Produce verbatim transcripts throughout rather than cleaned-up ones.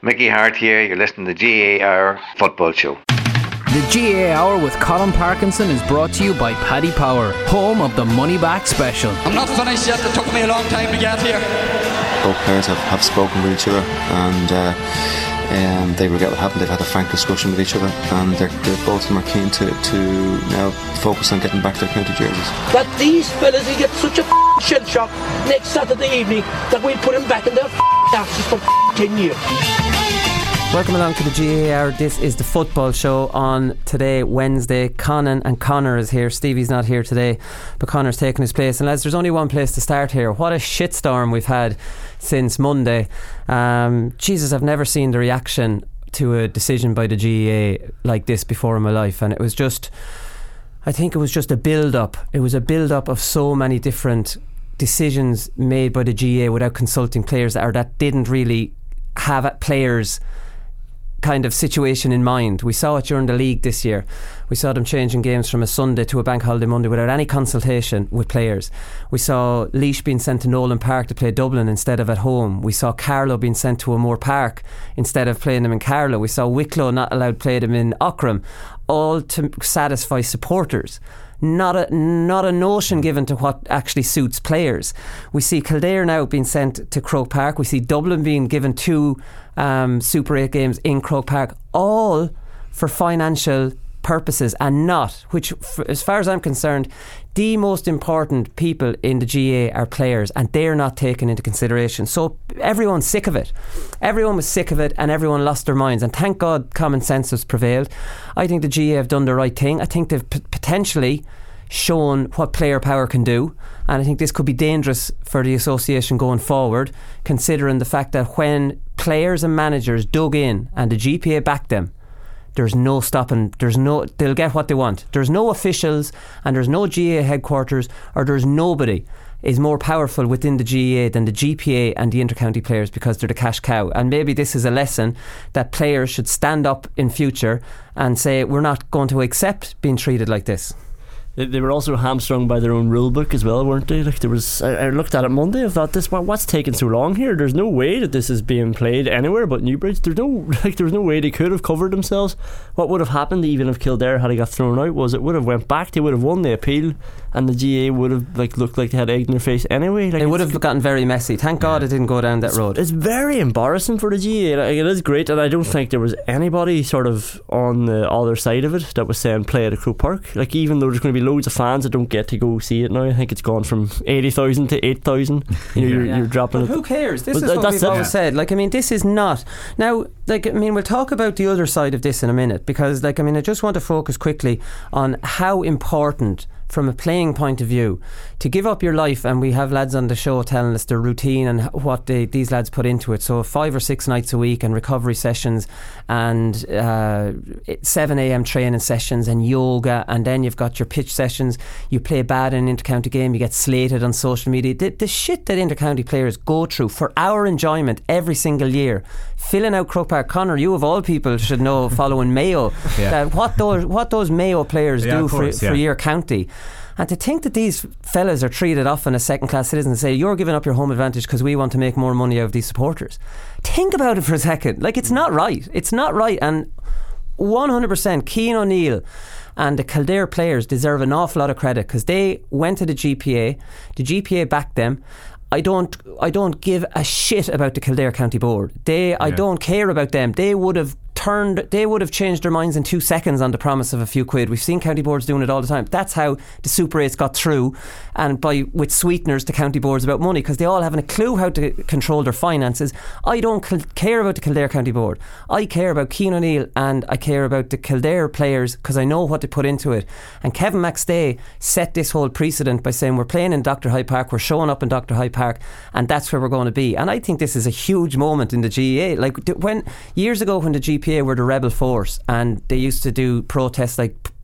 Mickey Hart here, you're listening to the G A A Hour Football Show. The G A A Hour with Colin Parkinson is brought to you by Paddy Power, home of the Money Back Special. I'm not finished yet, it took me a long time to get here. Both players have, have spoken with each other, and uh, um, they regret what happened. They've had a frank discussion with each other, and they're, they're, both of them are keen to, to now focus on getting back their county jerseys. That these fellas will get such a f***ing shell shock next Saturday evening that we'll put them back in their f***ing asses for f***ing ten years. Welcome along to the G A A Hour. This is the football show on today, Wednesday. Conan and Connor is here. Stevie's not here today, but Connor's taking his place. And lads, there's only one place to start here. What a shitstorm we've had since Monday. Um, Jesus, I've never seen the reaction to a decision by the G A A like this before in my life. And it was just, I think it was just a build-up. It was a build-up of so many different decisions made by the G A A without consulting players, or that didn't really have players kind of situation in mind. We saw it during the league this year. We saw them changing games from a Sunday to a bank holiday Monday without any consultation with players. We saw Laois being sent to Nolan Park to play Dublin instead of at home. We saw Carlow being sent to O'Moore Park instead of playing them in Carlow. We saw Wicklow not allowed to play them in Aughrim, all to satisfy supporters. Not a not a notion given to what actually suits players. We see Kildare now being sent to Croke Park. We see Dublin being given two um, Super eight games in Croke Park, all for financial purposes, and not, which f- as far as I'm concerned, the most important people in the G A A are players, and they're not taken into consideration. So everyone's sick of it. Everyone was sick of it, and everyone lost their minds, and thank God common sense has prevailed. I think the G A A have done the right thing. I think they've p- potentially shown what player power can do, and I think this could be dangerous for the association going forward, considering the fact that when players and managers dug in and the G P A backed them, there's no stopping. There's no, they'll get what they want. There's no officials, and there's no G A A headquarters, or there's nobody is more powerful within the G A A than the G P A and the intercounty players, because they're the cash cow. And maybe this is a lesson that players should stand up in future and say, we're not going to accept being treated like this. They were also hamstrung by their own rule book as well, weren't they? Like there was, I, I looked at it Monday. I thought, this what's taking so long here? There's no way that this is being played anywhere but Newbridge. There's no like, there was no way they could have covered themselves. What would have happened even if Kildare had got thrown out was it would have went back. They would have won the appeal, and the G A A would have like looked like they had egg in their face anyway. Like, it would have gotten very messy. Thank God it didn't go down that road. It's very embarrassing for the G A A. Like, it is great, and I don't think there was anybody sort of on the other side of it that was saying play at a Croke Park. Like, even though there's going to be loads of fans that don't get to go see it now, I think it's gone from eighty thousand to eight thousand. You know, you're, yeah. you're dropping. But who cares? This but is what that's we've it. always said. Like, I mean, this is not now. Like, I mean, we'll talk about the other side of this in a minute, because, like, I mean, I just want to focus quickly on how important, from a playing point of view, to give up your life. And we have lads on the show telling us their routine and what they, these lads put into it. So five or six nights a week and recovery sessions and uh, seven a.m. training sessions and yoga, and then you've got your pitch sessions. You play bad in an intercounty game, you get slated on social media. The, the shit that intercounty players go through for our enjoyment every single year, filling out Croke Park. Connor, you of all people should know, following Mayo, yeah. that what those what those Mayo players yeah, do course, for, yeah. for your county. And to think that these fellas are treated often as second class citizens and say, you're giving up your home advantage because we want to make more money out of these supporters. Think about it for a second. Like, it's not right. It's not right. And one hundred percent Cian O'Neill and the Kildare players deserve an awful lot of credit, because they went to the G P A. The G P A backed them. I don't I don't give a shit about the Kildare County Board. They yeah. I don't care about them. They would have turned they would have changed their minds in two seconds on the promise of a few quid. We've seen county boards doing it all the time. That's how the Super eights got through, and by with sweeteners to county boards about money, because they all haven't a clue how to control their finances. I don't care about the Kildare County Board. I care about Cian O'Neill, and I care about the Kildare players, because I know what they put into it. And Kevin McStay set this whole precedent by saying, we're playing in Doctor Hyde Park, we're showing up in Doctor Hyde Park, and that's where we're going to be. And I think this is a huge moment in the G A A. Like, when years ago when the G P A were the rebel force and they used to do protests like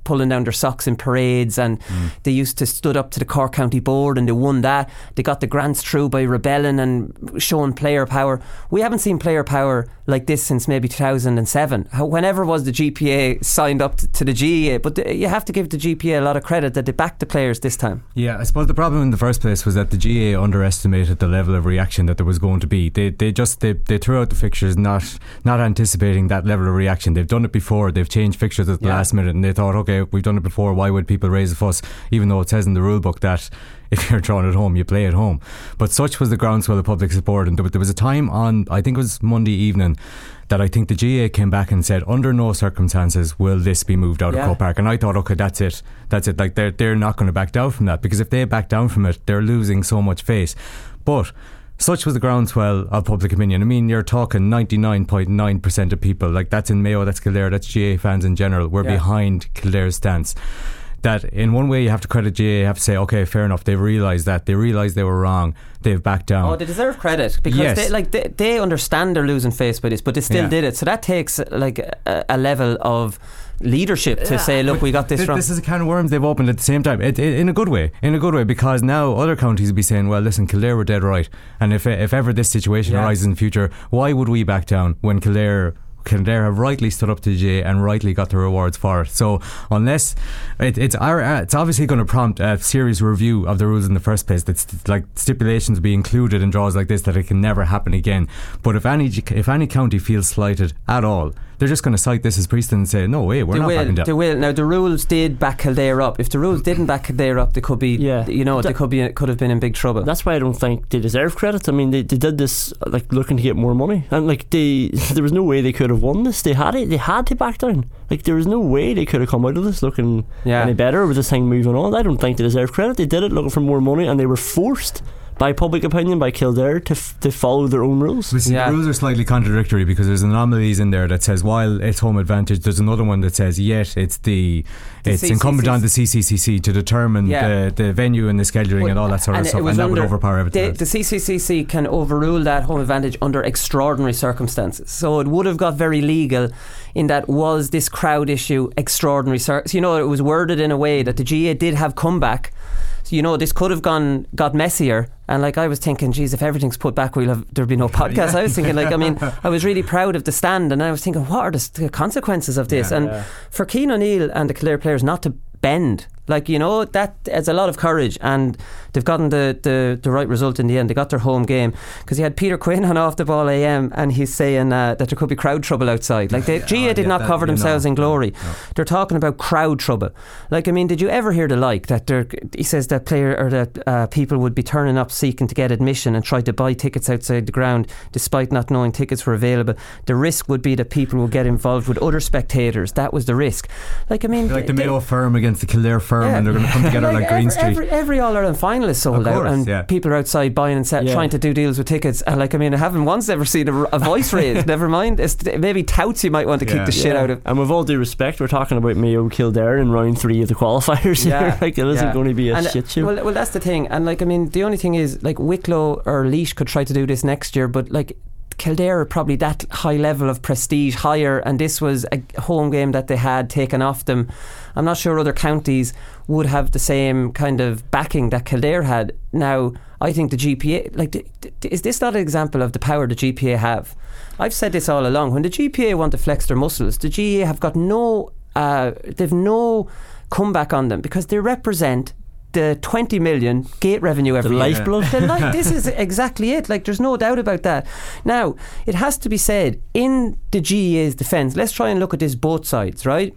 pulling down their socks in parades, and mm. they used to stood up to the Cork County Board and they won that. They got the grants through by rebelling and showing player power. We haven't seen player power like this since maybe two thousand seven. Whenever was the G P A signed up to, to the G A A? But the, you have to give the G P A a lot of credit that they backed the players this time. Yeah, I suppose the problem in the first place was that the G A A underestimated the level of reaction that there was going to be. They they just they, they threw out the fixtures not not anticipating that level of reaction. They've done it before. They've changed fixtures at the yeah. last minute, and they thought, okay, we've done it before, why would people raise a fuss, even though it says in the rule book that if you're drawn at home, you play at home. But such was the groundswell of public support, and there was a time on, I think it was Monday evening, that I think the G A A came back and said, under no circumstances will this be moved out yeah. of Croke Park. And I thought, okay, that's it that's it like they're, they're not going to back down from that, because if they back down from it, they're losing so much face. But such was the groundswell of public opinion. I mean, you're talking ninety-nine point nine percent of people, like that's in Mayo, that's Kildare, that's G A A fans in general, were yeah. behind Kildare's stance. That in one way you have to credit G A A, you have to say, okay, fair enough, they've realised that, they realised they were wrong, they've backed down. Oh, they deserve credit, because yes. they, like, they, they understand they're losing face by this, but they still yeah. did it. So that takes like a, a level of leadership to yeah. say, look, we got this th- wrong. This is a can of worms they've opened at the same time, it, it, in a good way in a good way because now other counties will be saying, well, listen, Kildare were dead right, and if if ever this situation yeah. arises in the future, why would we back down when Kildare Kildare have rightly stood up to the G A A and rightly got the rewards for it? So unless it, it's our, it's obviously going to prompt a serious review of the rules in the first place, that's like stipulations be included in draws like this, that it can never happen again. But if any if any county feels slighted at all, they're just going to cite this as precedent and say, no way, we're they not will, backing down. They will. Now the rules did back Kildare up. If the rules didn't back Kildare up, they could be yeah. you know, that, they could be could have been in big trouble. That's why I don't think they deserve credit. I mean, they, they did this like looking to get more money, and like they there was no way they could have won this. They had it, they had to back down. Like there was no way they could have come out of this looking yeah. any better with this thing moving on. I don't think they deserve credit. They did it looking for more money, and they were forced by public opinion, by Kildare, to f- to follow their own rules. See, yeah. the rules are slightly contradictory, because there's anomalies in there that says while it's home advantage, there's another one that says yet it's the, the it's C C C C. Incumbent on the C C C C to determine yeah. the, the venue and the scheduling well, and all that sort of stuff, and that would overpower everything. The, the C C C C can overrule that home advantage under extraordinary circumstances. So it would have got very legal in that, was this crowd issue extraordinary cir- so, you know, it was worded in a way that the G A A did have comeback. So, you know, this could have gone got messier, and like I was thinking, geez, if everything's put back, we'll have there'll be no podcast. yeah. I was thinking, like, I mean, I was really proud of the stand, and I was thinking, what are the consequences of this? Yeah, and yeah. for Cian O'Neill and the Kildare players not to bend, like, you know, that it's a lot of courage, and they've gotten the, the, the right result in the end. They got their home game, because you had Peter Quinn on Off the Ball A M, and he's saying uh, that there could be crowd trouble outside. Like, the G A A did yeah, not that, cover themselves know. in glory. No, no. They're talking about crowd trouble. Like, I mean, did you ever hear the like that there, he says that player or that uh, people would be turning up seeking to get admission and try to buy tickets outside the ground despite not knowing tickets were available. The risk would be that people would get involved with other spectators. That was the risk. Like, I mean, like the they, Mayo firm against the Kildare firm, yeah. and they're going to come together like, like Green every, Street. Every, every All Ireland final is sold course, out, and yeah. people are outside buying and set, yeah. trying to do deals with tickets. And like, I mean, I haven't once ever seen a, a voice raised. Never mind, it's maybe touts you might want to kick yeah. the shit yeah. out of. And with all due respect, we're talking about Mayo Kildare in round three of the qualifiers. Yeah. Here. Like, it isn't yeah. going to be a and shit show. Well, well, that's the thing. And like, I mean, the only thing is, like, Wicklow or Laois could try to do this next year, but like, Kildare are probably that high level of prestige higher, and this was a home game that they had taken off them. I'm not sure other counties would have the same kind of backing that Kildare had. Now, I think the G P A, like, th- th- is this not an example of the power the G P A have? I've said this all along. When the G P A want to flex their muscles, the G A A have got no uh, they've no comeback on them, because they represent the twenty million gate revenue every the year. Lifeblood. The li- this is exactly it. Like, there's no doubt about that. Now, it has to be said, in the G A A's defence, let's try and look at this both sides, right?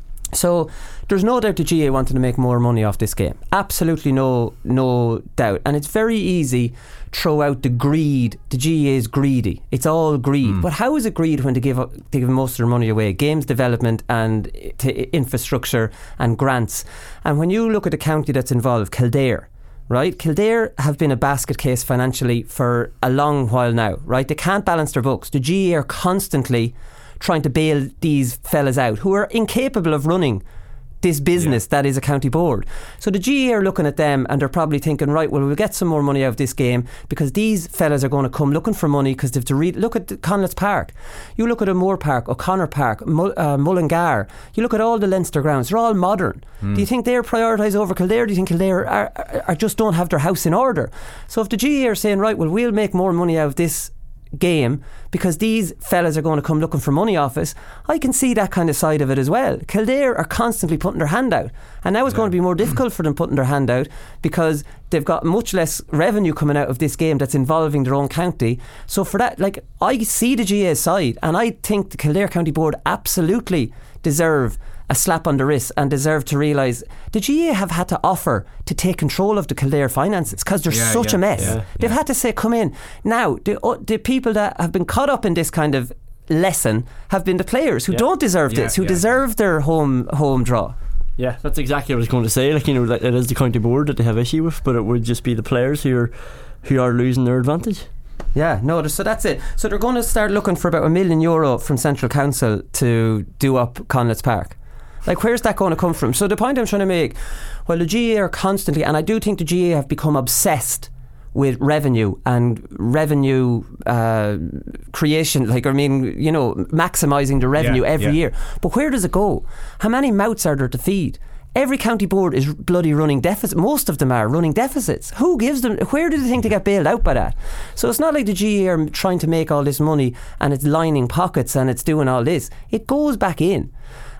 So there's no doubt the G A A wanted to make more money off this game. Absolutely no no doubt. And it's very easy throw out the greed. The G A A is greedy. It's all greed. Mm. But how is it greed when they give up, they give most of their money away? Games development and to infrastructure and grants. And when you look at the county that's involved, Kildare, right? Kildare have been a basket case financially for a long while now, right? They can't balance their books. The G A A are constantly trying to bail these fellas out who are incapable of running this business yeah. that is a county board. So the G A A are looking at them and they're probably thinking, right, well, we'll get some more money out of this game because these fellas are going to come looking for money because they've to read. Look at Conleth's Park. You look at O'Moore Park, O'Connor Park, Mull, uh, Mullingar. You look at all the Leinster grounds. They're all modern. Mm. Do you think they're prioritised over Kildare? Do you think Kildare are, are, are just don't have their house in order? So if the G A A are saying, right, well, we'll make more money out of this game because these fellas are going to come looking for money off us, I can see that kind of side of it as well. Kildare are constantly putting their hand out, and now it's yeah. going to be more difficult for them putting their hand out because they've got much less revenue coming out of this game that's involving their own county. So for that, like, I see the G A A side, and I think the Kildare County Board absolutely deserve a slap on the wrist and deserve to realise the G A A have had to offer to take control of the Kildare finances because they're yeah, such yeah, a mess. Yeah, They've yeah. had to say, come in. Now, the, uh, the people that have been caught up in this kind of lesson have been the players who yeah. don't deserve yeah, this, who yeah. deserve their home home draw. Yeah, that's exactly what I was going to say. Like, you know, like, it is the county board that they have issue with, but it would just be the players who are, who are losing their advantage. Yeah, no, so that's it. So they're going to start looking for about a million euro from Central Council to do up Conleth's Park. Like, where's that going to come from? So the point I'm trying to make, well, the G A A are constantly, and I do think the G A A have become obsessed with revenue and revenue uh, creation, like, I mean, you know, maximising the revenue yeah, every yeah. year. But where does it go? How many mouths are there to feed? Every county board is bloody running deficits. Most of them are running deficits. Who gives them? Where do they think they get bailed out by that? So it's not like the G A A are trying to make all this money and it's lining pockets and it's doing all this. It goes back in.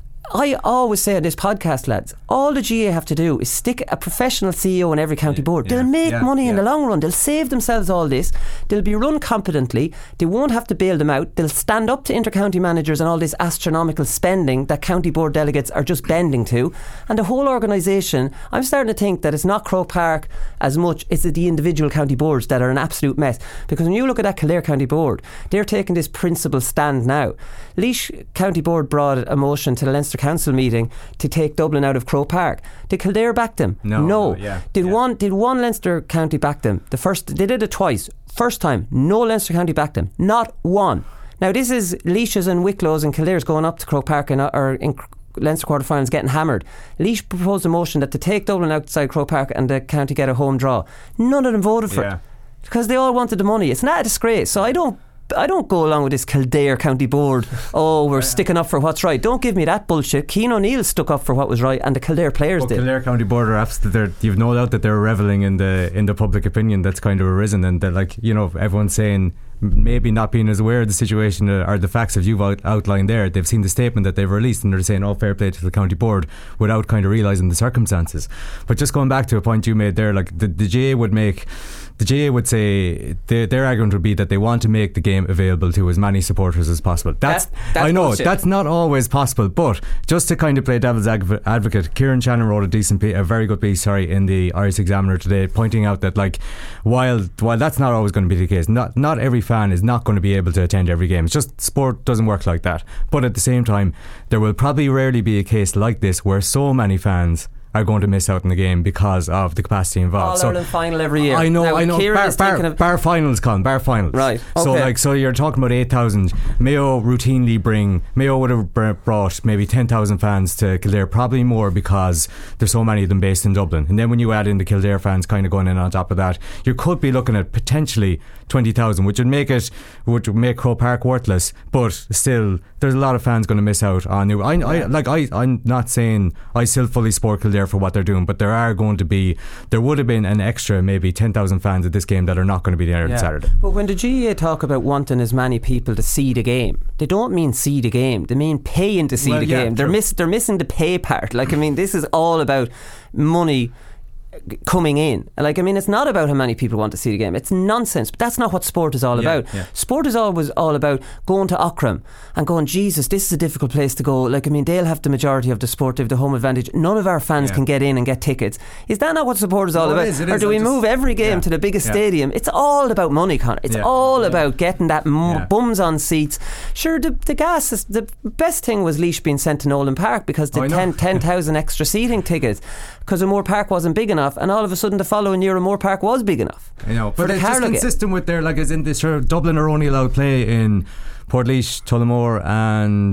I always say on this podcast, lads, all the G A A have to do is stick a professional C E O in every county board. Yeah, they'll make yeah, money yeah. in the long run. They'll save themselves all this. They'll be run competently. They won't have to bail them out. They'll stand up to inter-county managers and all this astronomical spending that county board delegates are just bending to. And the whole organisation, I'm starting to think that it's not Croke Park as much, it's the individual county boards that are an absolute mess. Because when you look at that Kildare County Board, they're taking this principled stand now. Laois County Board brought a motion to the Leinster Council meeting to take Dublin out of Croke Park. Did Kildare back them? No. no. no yeah, did yeah. one Did one Leinster County back them? The first, they did it twice. First time, no Leinster County backed them. Not one. Now this is Laois's and Wicklow's and Kildare's going up to Croke Park and or in Leinster quarterfinals getting hammered. Laois proposed a motion that to take Dublin outside Croke Park and the county get a home draw. None of them voted for yeah. it because they all wanted the money. It's not a disgrace. So I don't I don't go along with this Kildare County Board. Oh, we're sticking up for what's right. Don't give me that bullshit. Cian O'Neill stuck up for what was right, and the Kildare players well, did. Kildare County Board are absolutely. You've no doubt that they're revelling in the in the public opinion that's kind of arisen, and that, like, you know, everyone's saying maybe not being as aware of the situation or the facts that you've out- outlined there. They've seen the statement that they've released and they're saying, oh, fair play to the county board, without kind of realising the circumstances. But just going back to a point you made there, like the, the G A A would make the G A A would say their, their argument would be that they want to make the game available to as many supporters as possible. That's, that, that's I know bullshit. That's not always possible, but just to kind of play devil's advocate, Kieran Shannon wrote a decent piece, a very good piece sorry in the Irish Examiner today, pointing out that, like, while while that's not always going to be the case, not not every fan is not going to be able to attend every game. It's just sport doesn't work like that. But at the same time, there will probably rarely be a case like this where so many fans are going to miss out on the game because of the capacity involved. All so Ireland final every year. I know, now, I know. Bar, bar, of bar finals, Colin. Bar finals. Right. Okay. So like, so you're talking about eight thousand. Mayo routinely bring. Mayo would have brought maybe ten thousand fans to Kildare, probably more because there's so many of them based in Dublin. And then when you add in the Kildare fans kind of going in on top of that, you could be looking at potentially twenty thousand, which would make it would make Croke Park worthless. But still, there's a lot of fans going to miss out on you. I, I like. I. I'm not saying I still fully support Kildare for what they're doing, but there are going to be, there would have been an extra maybe ten thousand fans at this game that are not going to be there yeah. on Saturday. But when the G A A talk about wanting as many people to see the game, they don't mean see the game, they mean paying to see well, the yeah, game. They're miss, they're missing the pay part. Like, I mean, this is all about money coming in. Like, I mean, it's not about how many people want to see the game. It's nonsense. But that's not what sport is all yeah, about. yeah. Sport is always all about going to Ockram and going, Jesus, this is a difficult place to go. Like, I mean, they'll have the majority of the sport, they have the home advantage. None of our fans yeah. can get in and get tickets. Is that not what sport is all no, about? It is, it or is. do we just, move every game yeah. to the biggest yeah. stadium? It's all about money, Conor. It's yeah. all yeah. about getting that m- yeah. bums on seats. Sure, the, the gas is, the best thing was Laois being sent to Nolan Park because the oh, ten thousand extra seating tickets, because O'Moore Park wasn't big enough, and all of a sudden the following year O'Moore Park was big enough. I know, but it's just Carlow consistent with their, like, as in this, sure, Dublin are only allowed play in Portlaoise, Tullamore and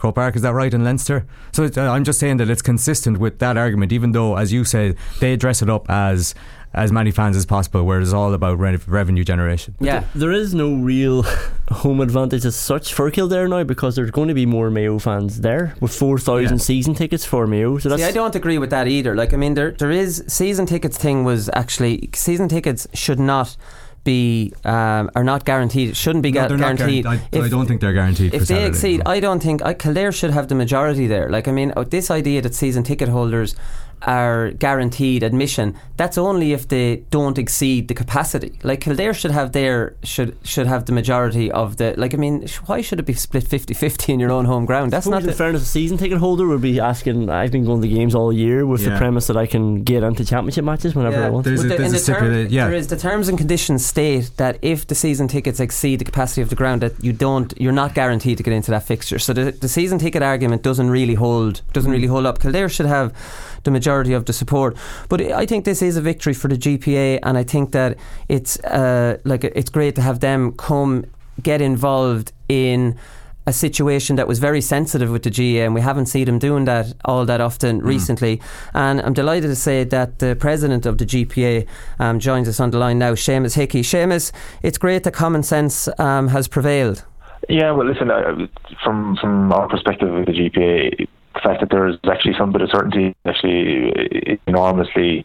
Croke Park, is that right, in Leinster? So it's, uh, I'm just saying that it's consistent with that argument, even though, as you say, they dress it up as as many fans as possible, where it's all about re- revenue generation. Yeah, there is no real home advantage as such for Kildare now, because there's going to be more Mayo fans there with four thousand yeah. season tickets for Mayo. So that's See, I don't agree with that either. Like, I mean, there there is season tickets thing was actually season tickets should not be um, are not guaranteed. It shouldn't be no, gu- guaranteed. Not guaranteed. I, I don't think they're guaranteed. If for they Saturday, exceed, no. I don't think I, Kildare should have the majority there. Like, I mean, this idea that season ticket holders are guaranteed admission, that's only if they don't exceed the capacity. Like, Kildare should have their should should have the majority of the, like, I mean, why should it be split fifty-fifty in your own home ground? That's not in the fairness, a season ticket holder would be asking, I've been going to games all year with yeah. the premise that I can get into championship matches whenever yeah. I want. There's well, a, the, there's in a the term, stipulate, yeah. there is the terms and conditions state that if the season tickets exceed the capacity of the ground, that you don't you're not guaranteed to get into that fixture. So the, the season ticket argument doesn't really hold doesn't really hold up. Kildare should have the majority of the support, but I think this is a victory for the G P A, and I think that it's uh, like it's great to have them come get involved in a situation that was very sensitive with the G A A, and we haven't seen them doing that all that often mm. recently. And I'm delighted to say that the president of the G P A um, joins us on the line now, Seamus Hickey. Seamus, it's great that common sense um, has prevailed. Yeah, well, listen, uh, from from our perspective with the G P A, the fact that there's actually some bit of certainty actually enormously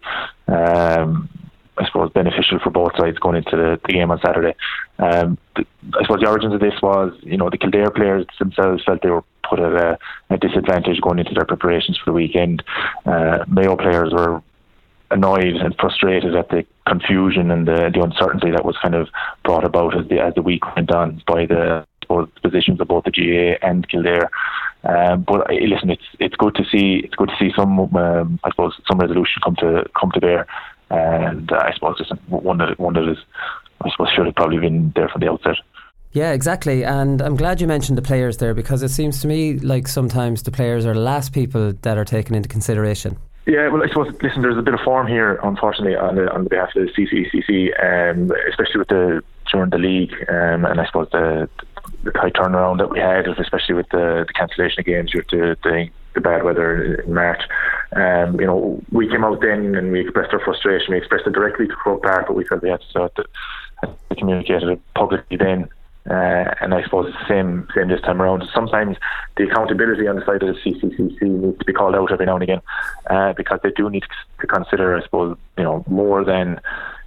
um, I suppose beneficial for both sides going into the, the game on Saturday. Um, the, I suppose the origins of this was, you know, the Kildare players themselves felt they were put at a, a disadvantage going into their preparations for the weekend. Uh, Mayo players were annoyed and frustrated at the confusion and the, the uncertainty that was kind of brought about as the as the week went on by the both positions of both the G A A and Kildare. Um, but uh, listen, it's it's good to see it's good to see some um, I suppose some resolution come to come to bear. And uh, I suppose just one that one that is I suppose should have probably been there from the outset. Yeah, exactly. And I'm glad you mentioned the players there, because it seems to me like sometimes the players are the last people that are taken into consideration. Yeah, well, I suppose, listen, there's a bit of form here, unfortunately, on the on the behalf of the C C C C, um, especially with the during the league, um, and I suppose the, the tight turnaround that we had, especially with the, the cancellation of games due to the, the bad weather in March. Um, you know, we came out then and we expressed our frustration. We expressed it directly to Croke Park, but we felt we had to, start to, had to communicate it publicly then. Uh, and I suppose it's the same, same this time around. Sometimes the accountability on the side of the C C C C needs to be called out every now and again, uh, because they do need to consider, I suppose, you know, more than,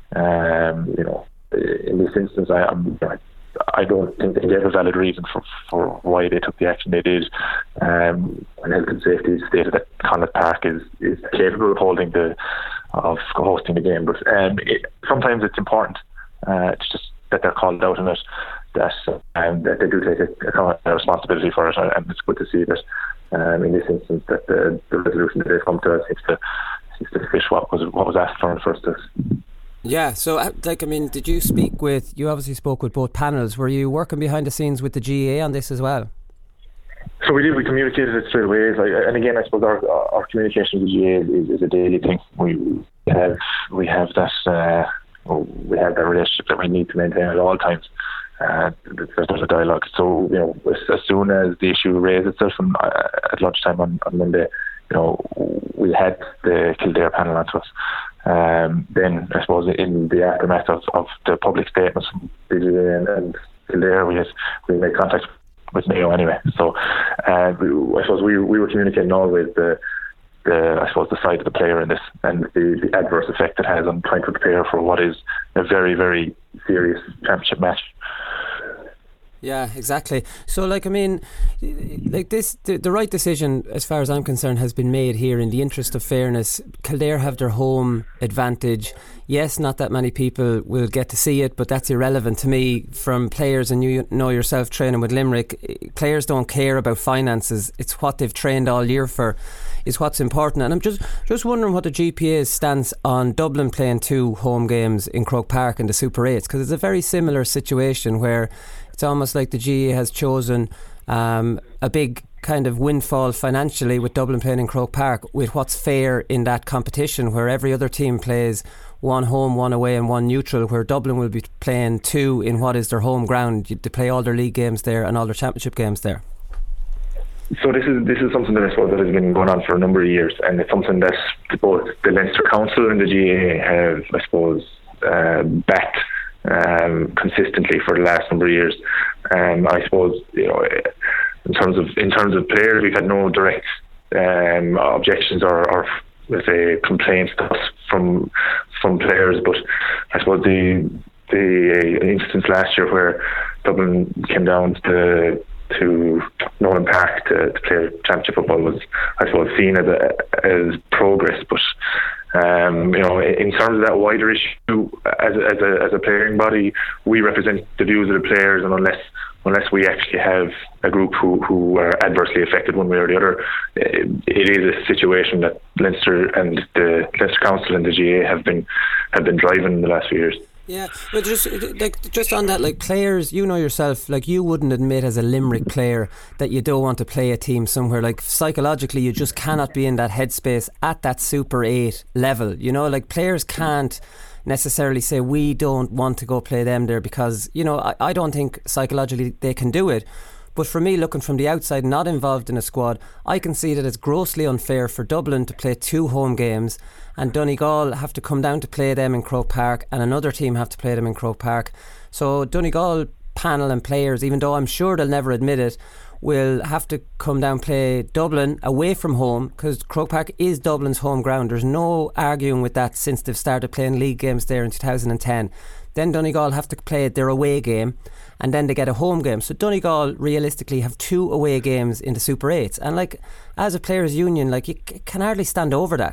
um, you know, in this instance, I, I'm, I don't think they gave a valid reason for, for why they took the action they did. Um, and health and safety stated that Connacht Park is, is capable of holding the of hosting the game, but um, it, sometimes it's important uh, it's just that they're called out on it, that um, that they do take a, a responsibility for it, and it's good to see that um, in this instance that the, the resolution that they've come to seems to seems to fit what was what was asked for in the first place. Yeah, so like I mean, did you speak with? You obviously spoke with both panels. Were you working behind the scenes with the G A A on this as well? So we did. We communicated it straight away. Like, and again, I suppose our our communication with the G A A is, is a daily thing. We have we have that uh, we have that relationship that we need to maintain at all times. Uh, there's a dialogue. So you know, as soon as the issue raised itself from, uh, at lunchtime on, on Monday, you know, we had the Kildare panel onto us. Um, then I suppose in the aftermath of, of the public statements from the G A A and, and Kildare, we had, we made contact with Mayo anyway. So uh, we, I suppose we we were communicating always the the I suppose the side of the player in this, and the, the adverse effect it has on trying to prepare for what is a very very serious championship match. Yeah, exactly. So, like, I mean, like this, the, the right decision, as far as I'm concerned, has been made here in the interest of fairness. Kildare have their home advantage. Yes, not that many people will get to see it, but that's irrelevant to me. From players, and you know yourself training with Limerick, players don't care about finances. It's what they've trained all year for is what's important. And I'm just just wondering what the G P A's stance on Dublin playing two home games in Croke Park in the Super eights, because it's a very similar situation where it's almost like the G A A has chosen um, a big kind of windfall financially with Dublin playing in Croke Park, with what's fair in that competition, where every other team plays one home, one away and one neutral, where Dublin will be playing two in what is their home ground. They play all their league games there and all their championship games there. so this is this is something that I suppose that has been going on for a number of years, and it's something that both the Leinster Council and the G A A have, I suppose, uh, backed um, consistently for the last number of years. Um, I suppose, you know, in terms of in terms of players, we've had no direct um, objections or, or let's say complaints to us from from players, but I suppose the the instance last year where Dublin came down to to Nolan Park to, to play championship football was, I suppose, seen as a, as progress. But um, you know, in terms of that wider issue, as a, as a as a playing body, we represent the views of the players, and unless unless we actually have a group who, who are adversely affected one way or the other, it, it is a situation that Leinster and the Leinster Council and the G A A have been have been driving in the last few years. Yeah, but just like just on that, like players, you know yourself, like you wouldn't admit as a Limerick player that you don't want to play a team somewhere. Like psychologically, you just cannot be in that headspace at that Super eight level. You know, like players can't necessarily say we don't want to go play them there because, you know, I, I don't think psychologically they can do it. But for me, looking from the outside, not involved in a squad, I can see that it's grossly unfair for Dublin to play two home games and Donegal have to come down to play them in Croke Park and another team have to play them in Croke Park. So Donegal panel and players, even though I'm sure they'll never admit it, will have to come down play Dublin away from home because Croke Park is Dublin's home ground. There's no arguing with that since they've started playing league games there in two thousand ten. Then Donegal have to play their away game and then they get a home game. So Donegal realistically have two away games in the Super eights, and like as a players' union, like you c- can hardly stand over that.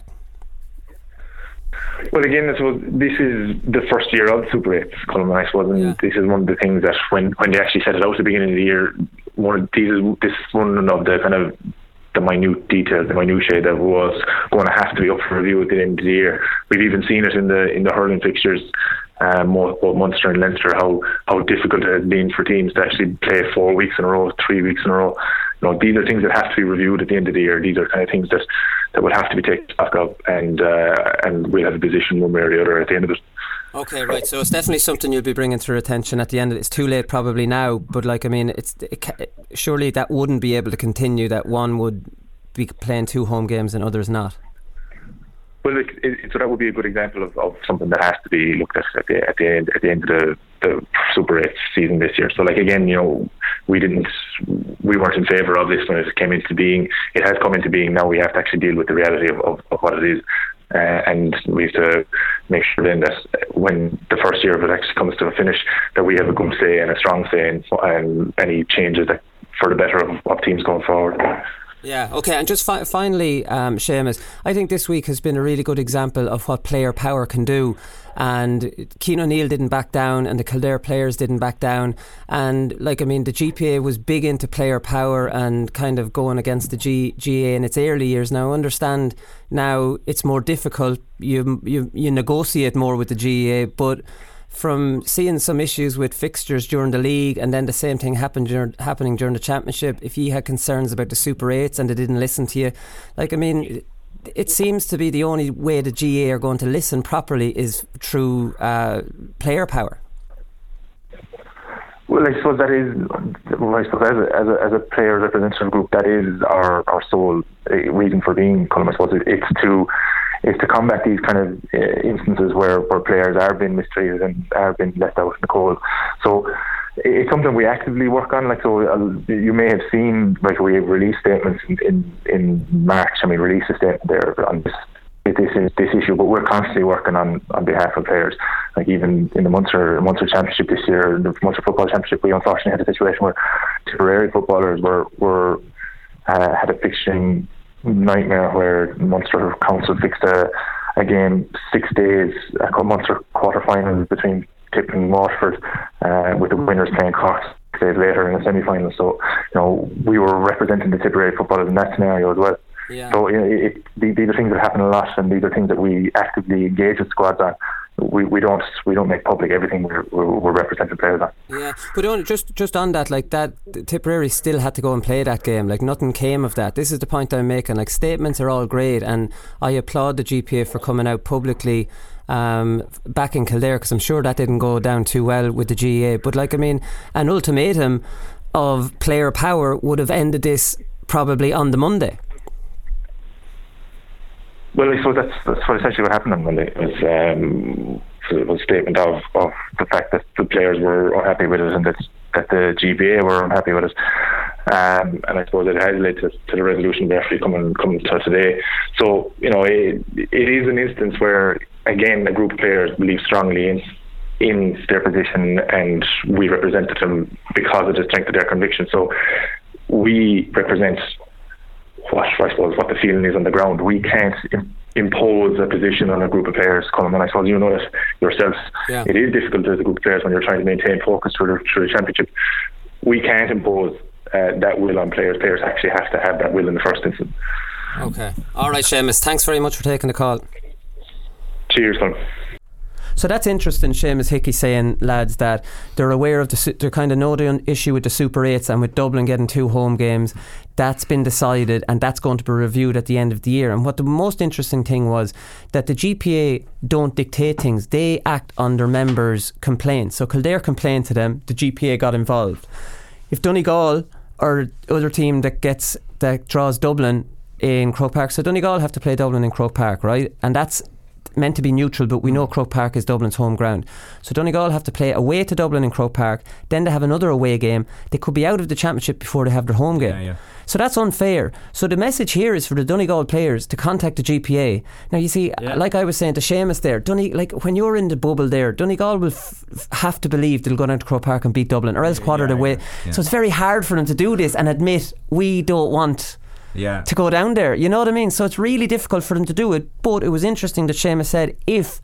Well, again, I suppose this is the first year of Super eights, Colin, I suppose, and yeah. This is one of the things that when, when they actually set it out at the beginning of the year, one of these is this is one of the kind of the minute details, the minutiae that was going to have to be up for review at the end of the year. We've even seen it in the in the hurling fixtures, um, both Munster and Leinster, how how difficult it has been for teams to actually play four weeks in a row, three weeks in a row. You know, these are things that have to be reviewed at the end of the year. These are kind of things that, that would have to be taken stock of, and uh, and we'll have a position one way or the other at the end of it. Okay, right. So it's definitely something you'll be bringing to attention at the end of it. It's too late probably now, but like I mean, it's it, surely that wouldn't be able to continue. That one would be playing two home games and others not. Well, it, it, so that would be a good example of, of something that has to be looked at at the, at the end at the end of the, the Super eight season this year. So, like again, you know, we didn't, we weren't in favour of this when it came into being. It has come into being now. We have to actually deal with the reality of, of, of what it is, uh, and we have to make sure then that when the first year of it actually comes to a finish, that we have a good say and a strong say in um, any changes that for the better of, of teams going forward. Yeah, okay, and just fi- finally, um, Seamus, I think this week has been a really good example of what player power can do. And Cian O'Neill didn't back down, and the Kildare players didn't back down. And, like, I mean, the G P A was big into player power and kind of going against the G- GA in its early years. Now, I understand now it's more difficult. You, you, you negotiate more with the G A A, but from seeing some issues with fixtures during the league and then the same thing happened during, happening during the championship, if you had concerns about the Super eights and they didn't listen to you, like I mean, it seems to be the only way the G A A are going to listen properly is through uh, player power. Well, I suppose that is, well, I suppose as a, as a, as a player representative group, that is our, our sole reason for being, Colin. I suppose it, it's to is to combat these kind of uh, instances where, where players are being mistreated and are being left out in the cold. So it's something we actively work on. Like, so uh, you may have seen, like, we released statements in, in, in March, and we released a statement there on this this is this issue, but we're constantly working on, on behalf of players. Like even in the Munster Munster Championship this year, the Munster Football Championship, we unfortunately had a situation where Tipperary footballers were were uh, had a fixturing nightmare where Munster Council fixed a, a game six days, a Munster quarter-finals between Tip and Waterford, uh, with the winners playing Cork six days later in the semi-final. So, you know, we were representing the Tipperary footballers in that scenario as well. Yeah. So, you know, it, it, these are things that happen a lot, and these are things that we actively engage with squads on. We we don't we don't make public everything we're, we're, we're representing players on. Yeah, but on, just just on that, like that, Tipperary still had to go and play that game. Like nothing came of that. This is the point I'm making. Like statements are all great, and I applaud the G P A for coming out publicly um, back in Kildare, because I'm sure that didn't go down too well with the G A A. But like I mean, an ultimatum of player power would have ended this probably on the Monday. Well, I suppose that's, that's what essentially what happened on Monday. It was, um, it was a statement of, of the fact that the players were unhappy with it and that, that the G B A were unhappy with it. Um, and I suppose it has led to, to the resolution referee coming coming to today. So, you know, it, it is an instance where, again, a group of players believe strongly in in their position, and we represented them because of the strength of their conviction. So we represent what I suppose what the feeling is on the ground. We can't im- impose a position on a group of players, Colin, and I suppose you know it yourself. Yeah. It is difficult as a group of players when you're trying to maintain focus through the, through the championship. We can't impose uh, that will on players. Players actually have to have that will in the first instance. Okay. All right, Seamus, thanks very much for taking the call. Cheers, Colin. So that's interesting, Seamus Hickey saying, lads, that they're aware of the, they kind of know the issue with the Super eights and with Dublin getting two home games. That's been decided and that's going to be reviewed at the end of the year. And what the most interesting thing was that the G P A don't dictate things. They act on their members' complaints. So Kildare complained to them, the G P A got involved. If Donegal or other team that gets that draws Dublin in Croke Park, so Donegal have to play Dublin in Croke Park, right? And that's meant to be neutral, but we know Croke Park is Dublin's home ground. So Donegal have to play away to Dublin in Croke Park, then they have another away game. They could be out of the championship before they have their home game. Yeah, yeah. So that's unfair. So the message here is for the Donegal players to contact the G P A. Now you see, yeah. like I was saying to Seamus there, Donny, like when you're in the bubble there, Donegal will f- f- have to believe they'll go down to Croke Park and beat Dublin, or else what are yeah, the way? Yeah, yeah. So it's very hard for them to do this and admit we don't want Yeah. to go down there, you know what I mean? So it's really difficult for them to do it. But it was interesting that Seamus said if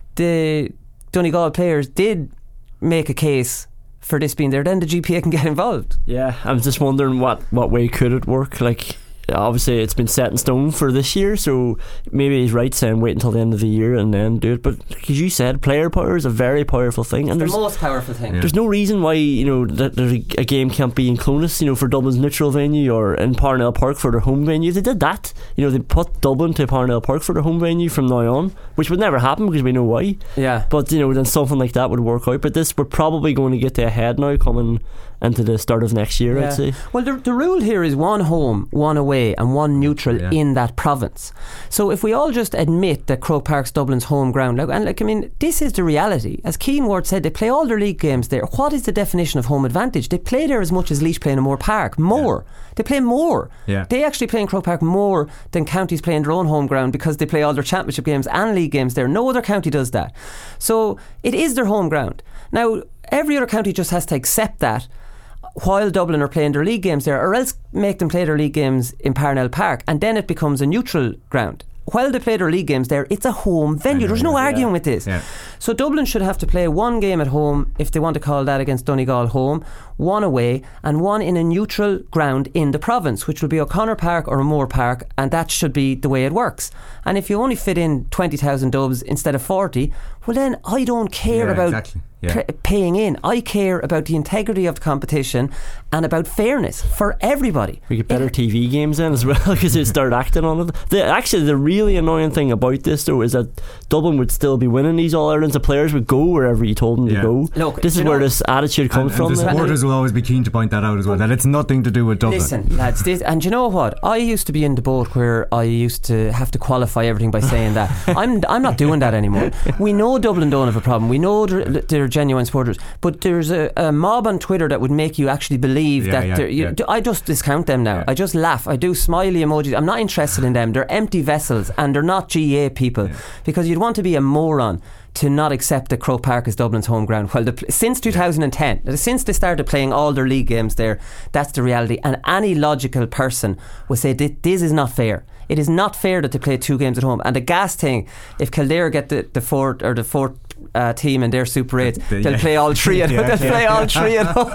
the Donegal players did make a case for this being there, then the G P A can get involved. Yeah, I'm just wondering what, what way could it work. Like, obviously it's been set in stone for this year, so maybe he's right saying wait until the end of the year and then do it. But as you said, player power is a very powerful thing, and it's there's the most powerful thing. Yeah. There's no reason why, you know, that there's a, a game can't be in Clonus, you know, for Dublin's neutral venue, or in Parnell Park for their home venue. They did that, you know, they put Dublin to Parnell Park for their home venue from now on, which would never happen because we know why. Yeah. But you know, then something like that would work out. But this, we're probably going to get to a head now coming into the start of next year, yeah. I'd say. Well, the, the rule here is one home, one away, and one neutral yeah. in that province. So if we all just admit that Croke Park's Dublin's home ground, like, and like I mean, this is the reality. As Keane Ward said, they play all their league games there. What is the definition of home advantage? They play there as much as Laois play in Moore Park. More. Yeah. They play more. Yeah. They actually play in Croke Park more than counties play in their own home ground because they play all their championship games and league games there. No other county does that. So it is their home ground. Now, every other county just has to accept that while Dublin are playing their league games there, or else make them play their league games in Parnell Park, and then it becomes a neutral ground. While they play their league games there, it's a home venue. There's no arguing yeah. with this. Yeah. So Dublin should have to play one game at home, if they want to call that, against Donegal home, one away, and one in a neutral ground in the province, which will be O'Connor Park or Moore Park, and that should be the way it works. And if you only fit in twenty thousand Dubs instead of forty, well then I don't care yeah, about exactly. yeah. p- paying in. I care about the integrity of the competition and about fairness for everybody. We get better it, T V games in as well because they start acting on it. The, actually, the really annoying thing about this though is that Dublin would still be winning these All-Irelands. The players would go wherever you told them yeah. to go. Look, this is where know, this attitude comes and, from. And the supporters will always be keen to point that out as well, that it's nothing to do with Dublin. Listen, lads, this, and you know what? I used to be in the boat where I used to have to qualify everything by saying that. I'm I'm not doing that anymore. We know Dublin don't have a problem. We know they're, they're genuine supporters, but there's a, a mob on Twitter that would make you actually believe yeah, that yeah, they're, you, yeah. I just discount them now. Yeah. I just laugh. I do smiley emojis. I'm not interested in them. They're empty vessels and they're not G A A people, yeah. because you'd want to be a moron to not accept that Croke Park is Dublin's home ground. Well, the, since two thousand ten, yeah. since they started playing all their league games there, that's the reality. And any logical person would say this is not fair. It is not fair that they play two games at home. And the gas thing, if Kildare get the, the fourth or the fourth uh, team in their Super eight, the, they'll yeah. play all three at home. yeah, They'll yeah, play yeah. all three at home.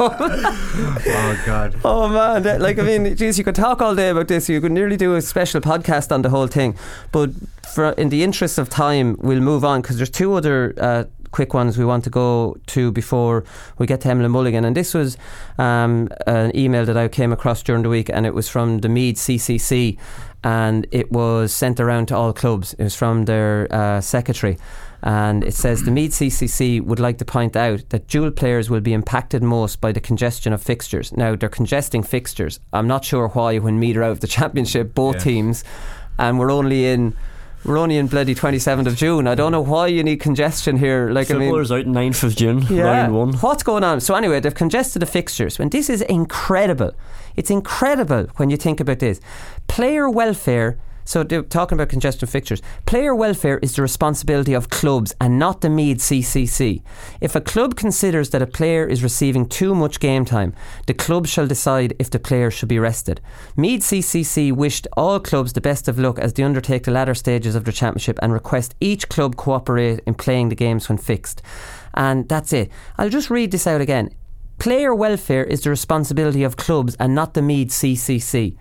Oh God. Oh man, that, like I mean, geez, you could talk all day about this. You could nearly do a special podcast on the whole thing. But for in the interest of time, we'll move on because there's two other uh, quick ones we want to go to before we get to Emily Mulligan. And this was um, an email that I came across during the week, and it was from the Meath C C C, and it was sent around to all clubs. It was from their uh, secretary, And it says the Meath C C C would like to point out that dual players will be impacted most by the congestion of fixtures. Now, they're congesting fixtures. I'm not sure why when Meath are out of the championship, both yeah. teams, and we're only in we're only in bloody twenty-seventh of June. I don't know why you need congestion here. Like, Footballers I mean, out ninth of June, yeah, round one. What's going on? So anyway, they've congested the fixtures. And this is incredible. It's incredible when you think about this. Player welfare. So they're talking about congestion fixtures. Player welfare is the responsibility of clubs and not the Meath C C C. If a club considers that a player is receiving too much game time, the club shall decide if the player should be rested. Meath C C C wished all clubs the best of luck as they undertake the latter stages of their championship and request each club cooperate in playing the games when fixed. And that's it. I'll just read this out again. Player welfare is the responsibility of clubs and not the Meath C C C.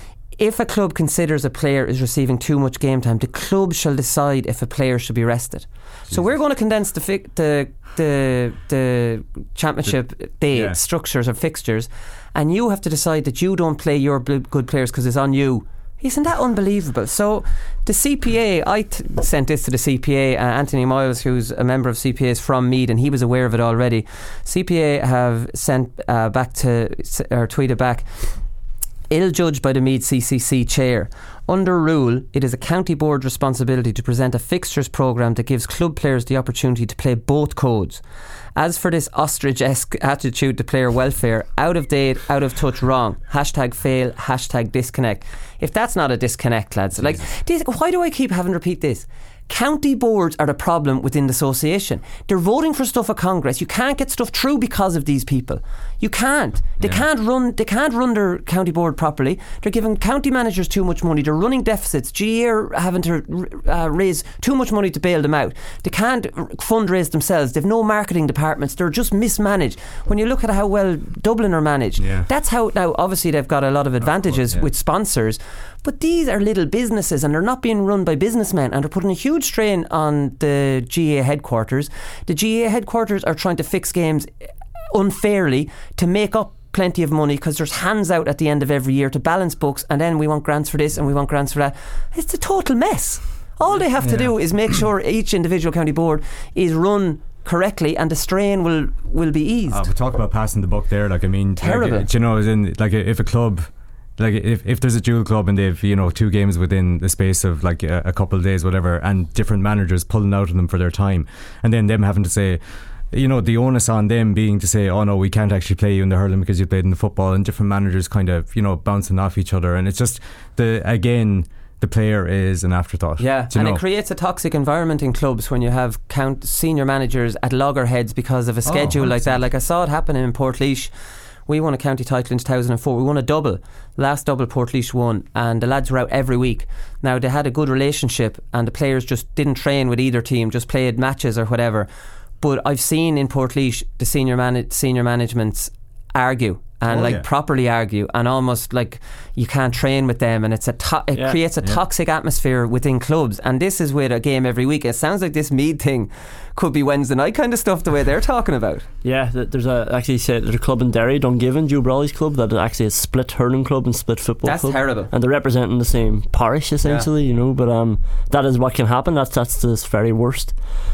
If a club considers a player is receiving too much game time, the club shall decide if a player should be rested. Jesus. So we're going to condense the fi- the, the the championship the, day yeah. structures or fixtures, and you have to decide that you don't play your good players because it's on you. Isn't that unbelievable? So the C P A, I t- sent this to the C P A, uh, Anthony Miles, who's a member of C P A, is from Meath, and he was aware of it already. C P A have sent uh, back to or tweeted back, ill-judged by the Meath C C C chair. Under rule, it is a county board responsibility to present a fixtures programme that gives club players the opportunity to play both codes. As for this ostrich-esque attitude to player welfare, out of date, out of touch, wrong. Hashtag fail, hashtag disconnect. If that's not a disconnect, lads, like, this, why do I keep having to repeat this? County boards are the problem within the association. They're voting for stuff at Congress. You can't get stuff through because of these people. You can't. They yeah. can't run. They can't run their county board properly. They're giving county managers too much money. They're running deficits. G A A are having to uh, raise too much money to bail them out. They can't fundraise themselves. They've no marketing departments. They're just mismanaged. When you look at how well Dublin are managed, yeah. that's how. Now, obviously, they've got a lot of advantages of course, yeah. with sponsors. But these are little businesses and they're not being run by businessmen, and they're putting a huge strain on the G A A headquarters. The G A A headquarters are trying to fix games unfairly to make up plenty of money because there's hands out at the end of every year to balance books, and then we want grants for this and we want grants for that. It's a total mess. All they have to yeah. do is make sure each individual county board is run correctly and the strain will, will be eased. Oh, we talk about passing the buck there. Like, I mean, terrible. Like, you know, as in, like, if a club, like if, if there's a dual club and they've, you know, two games within the space of like a, a couple of days, whatever, and different managers pulling out of them for their time, and then them having to say, you know, the onus on them being to say, oh no, we can't actually play you in the hurling because you played in the football, and different managers kind of, you know, bouncing off each other, and it's just the again the player is an afterthought. Yeah, and know? It creates a toxic environment in clubs when you have count senior managers at loggerheads because of a schedule oh, like that. Like I saw it happen in Portlaoise. We won a county title in two thousand four. We won a double. Last double Portlaoise won, and the lads were out every week. Now, they had a good relationship and the players just didn't train with either team, just played matches or whatever. But I've seen in Portlaoise the senior man- senior managements argue and oh, like yeah. properly argue, and almost like you can't train with them, and it's a to- it yeah. creates a yeah. toxic atmosphere within clubs. And this is with a game every week. It sounds like this Meath thing could be Wednesday night kind of stuff the way they're talking about. Yeah, there's a actually said there's a club in Derry, Dungiven, Joe Brawley's club, that actually is split hurling club and split football That's club. That's terrible. And they're representing the same parish essentially, yeah. you know. But um, that is what can happen. That's that's the very worst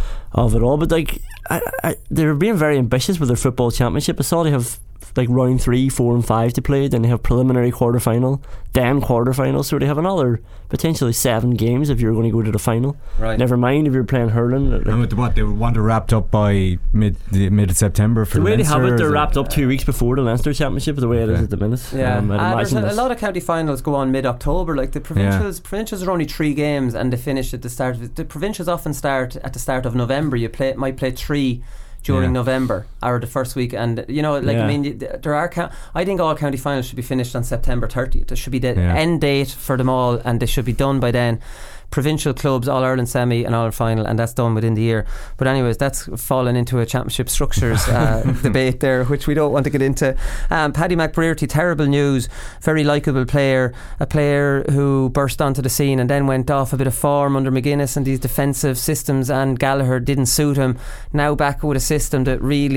of it all. But like, I, I, they're being very ambitious with their football championship. I saw they have like round three, four and five to play, then they have preliminary quarter final, then quarter final, so they have another potentially seven games if you're going to go to the final. Right. Never mind if you're playing hurling. Like, and with what they want to wrapped up by mid mid September for the way Leinster, they have it, they're wrapped up two weeks before the Leinster Championship, the way okay. it is at the minute. Yeah, um, uh, there's a, a lot of county finals go on mid October. Like the provincials, yeah. provincials are only three games and they finish at the start. Of, the provincials often start at the start of November. You play might play three during yeah. November or the first week, and you know, like yeah. I mean, there are. Count- I think all county finals should be finished on September thirtieth. There should be the yeah. end date for them all, and they should be done by then. Provincial clubs, All Ireland semi and All Ireland final, and that's done within the year. But anyways, that's fallen into a championship structures uh, debate there, which we don't want to get into. um, Paddy McBrearty, terrible news. Very likeable player, a player who burst onto the scene and then went off a bit of form under McGuinness and these defensive systems, and Gallagher didn't suit him. Now back with a system that really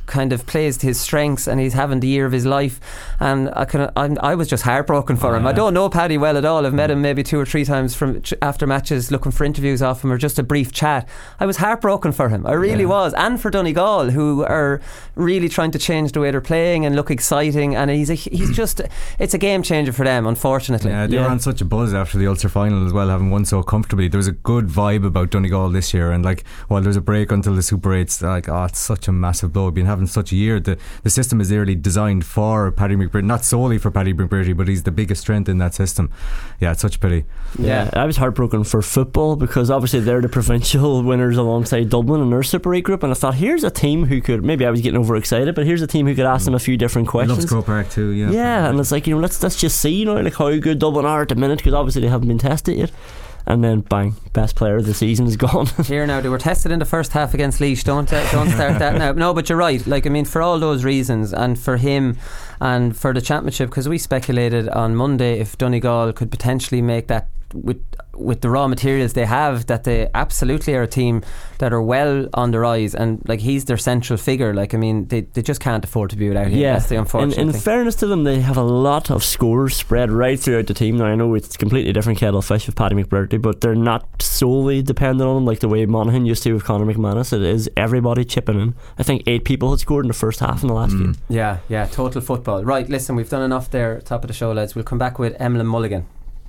kind of plays to his strengths, and he's having the year of his life. And I can, I'm, I was just heartbroken for him. I don't know Paddy well at all. I've met him maybe two or three times from after matches, looking for interviews off him or just a brief chat. I was heartbroken for him. I really yeah. was, and for Donegal, who are really trying to change the way they're playing and look exciting. And he's a, he's just it's a game changer for them, unfortunately. Yeah, they yeah. were on such a buzz after the Ulster final as well, having won so comfortably. There was a good vibe about Donegal this year, and like while there was a break until the Super eights, like oh, it's such a massive blow. Been having such a year. The the system is really designed for Paddy McBrearty, not solely for Paddy McBrearty, but he's the biggest strength in that system. Yeah, it's such a pity. Yeah, I was heartbroken for football because obviously they're the provincial winners alongside Dublin in their Super eight group, and I thought here's a team who could, maybe I was getting overexcited, but here's a team who could ask them a few different questions. Loves Croke Park too. Yeah, yeah, and it's like, you know, let's let's just see, you know, like how good Dublin are at the minute, because obviously they haven't been tested yet. And then bang, best player of the season is gone. Here now, they were tested in the first half against Laois. Don't uh, don't start that now. No, but you're right. Like, I mean, for all those reasons, and for him, and for the championship, because we speculated on Monday if Donegal could potentially make that with with the raw materials they have, that they absolutely are a team that are well on the rise, and like he's their central figure. Like, I mean, they, they just can't afford to be without him. Yeah, that's the unfortunate in, in thing. fairness to them, they have a lot of scores spread right throughout the team. Now I know it's a completely different kettle of fish with Paddy McBrearty, but they're not solely dependent on him like the way Monaghan used to with Conor McManus. It is everybody chipping in. I think eight people had scored in the first half in the last mm. game. Yeah, yeah, total football. Right, listen, we've done enough there, top of the show, lads. We'll come back with Emlyn Mulligan.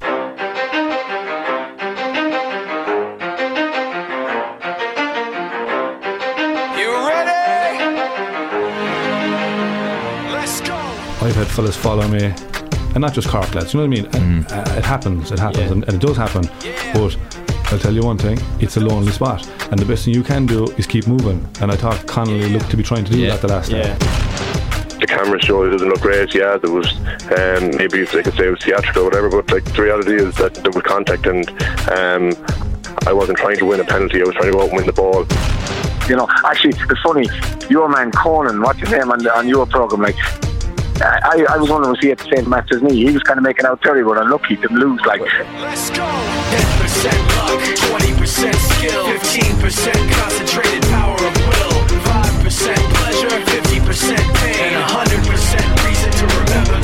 I've had fellas follow me, and not just Cork lads, you know what I mean? Mm. Uh, it happens, it happens, yeah. and, and it does happen. Yeah. But I'll tell you one thing: it's a lonely spot, and the best thing you can do is keep moving. And I thought Connolly yeah. looked to be trying to do yeah. that the last yeah. time. The camera show it doesn't look great. Yeah, there was um, maybe they could say it was theatrical or whatever, but like the reality is that there was contact, and um, I wasn't trying to win a penalty. I was trying to go out and win the ball. You know, actually, it's funny. Your man Conan, what's his name on, the, on your programme, like. I, I was wondering, was he at the same match as me? He was kind of making out dirty, but unlucky to lose. Like, let's go. ten percent luck, twenty percent skill, fifteen percent concentrated power of will, five percent pleasure, fifty percent pain, and one hundred percent reason to remember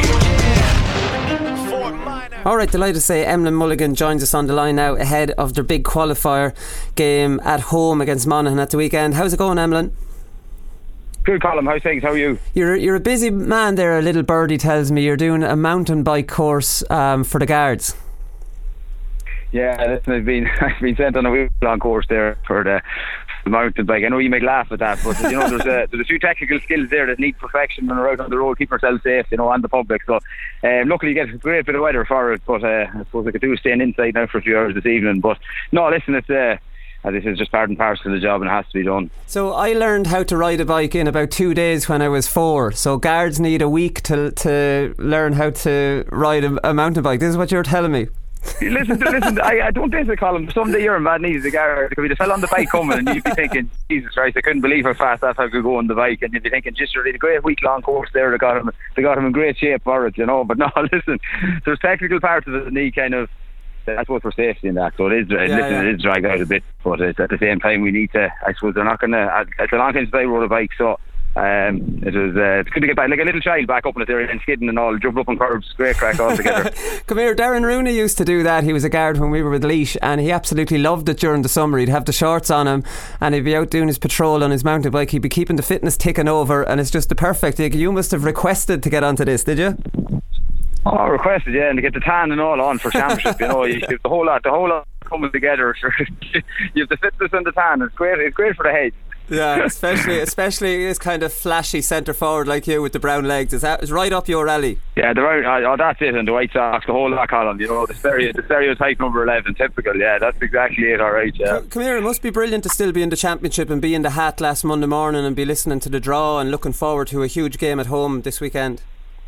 the name. Alright, delighted to say Emlyn Mulligan joins us on the line now ahead of their big qualifier game at home against Monaghan at the weekend. How's it going, Emlyn? Good, Colin. How's things? How are you? You're you're a busy man there. A little birdie tells me you're doing a mountain bike course um, for the Guards. Yeah, listen, I've been I've been sent on a week long course there for the, the mountain bike. I know you may laugh at that, but you know there's a there's a few technical skills there that need perfection when we're out on the road, keep ourselves safe, you know, and the public. So um, luckily you get a great bit of weather for it. But uh, I suppose I could do is staying inside now for a few hours this evening. But no, listen, it's uh, this is just part and parcel of the job, and it has to be done. So I learned how to ride a bike in about two days when I was four. So Guards need a week to to learn how to ride a, a mountain bike. This is what you're telling me. listen, listen. I, I don't think, Colin. Someday you're in bad knees. The Guard, there could be the fella on the bike coming, and you'd be thinking, Jesus Christ, I couldn't believe how fast that fella could go on the bike. And you'd be thinking, just a great week long course there. They got him. They got him in great shape for it, you know. But no, listen. There's technical parts of it that need kind of. I suppose for safety in that, so it is. Yeah, listen, yeah. It is dragged out a bit, but it's, at the same time, we need to. I suppose they're not going to. It's a long time since I rode a bike, so um, it was. Uh, it's good to get back, like a little child, back up in it there and skidding and all, jumping up on curbs, great crack all together. Come here, Darren Rooney used to do that. He was a Guard when we were with Laois, and he absolutely loved it during the summer. He'd have the shorts on him, and he'd be out doing his patrol on his mountain bike. He'd be keeping the fitness ticking over, and it's just the perfect. You must have requested to get onto this, did you? Oh, requested, yeah, and to get the tan and all on for championship, you know, you have the whole lot, the whole lot coming together. Sure, you have the fitness and the tan. It's great. It's great for the head. Yeah, especially especially this kind of flashy centre forward like you with the brown legs. Is that is right up your alley? Yeah, the right, oh, that's it, and the white socks, the whole lot, Colin. You know, the stereo, the stereotype number eleven, typical. Yeah, that's exactly it. All right, yeah. Come here, it must be brilliant to still be in the championship and be in the hat last Monday morning and be listening to the draw and looking forward to a huge game at home this weekend.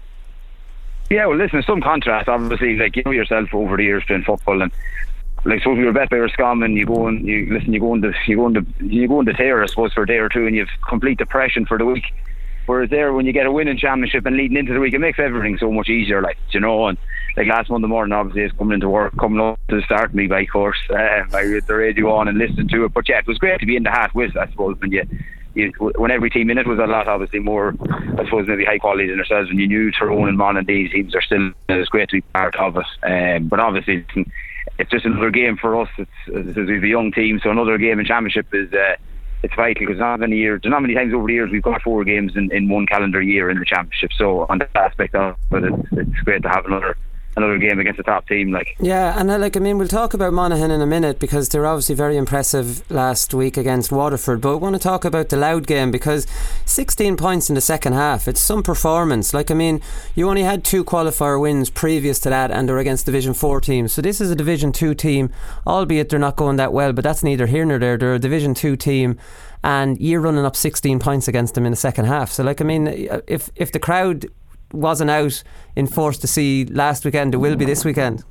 Yeah, well, listen, some contrast, obviously, like you know yourself over the years playing football, and like suppose we were bet by Roscommon, you go and you listen, you go into you go into you go into tear, I suppose, for a day or two, and you've complete depression for the week. Whereas there, when you get a winning championship and leading into the week, it makes everything so much easier, like, you know. And like last Monday morning, obviously, it's coming into work, coming up to start me bike course. Uh, I had the radio on and listening to it, but yeah, it was great to be in the hat with, I suppose, when you. you, when every team in it was a lot, obviously more, I suppose, maybe high quality than ourselves. When you knew Tyrone and Mon and these teams are still, it's great to be part of it. Um, but obviously, it's, it's just another game for us. It's, it's, it's we've a young team, so another game in championship is uh, it's vital, because not many years, not many times over the years we've got four games in, in one calendar year in the championship. So on that aspect of it, it's, it's great to have another. another game against a top team. Like yeah, and uh, like I mean, we'll talk about Monaghan in a minute, because they're obviously very impressive last week against Waterford, but I want to talk about the Louth game, because sixteen points in the second half, it's some performance. Like I mean, you only had two qualifier wins previous to that, and they're against Division four teams, so this is a Division two team, albeit they're not going that well, but that's neither here nor there. They're a Division two team, and you're running up sixteen points against them in the second half. So like I mean, if if the crowd wasn't out in force to see last weekend, it will be this weekend.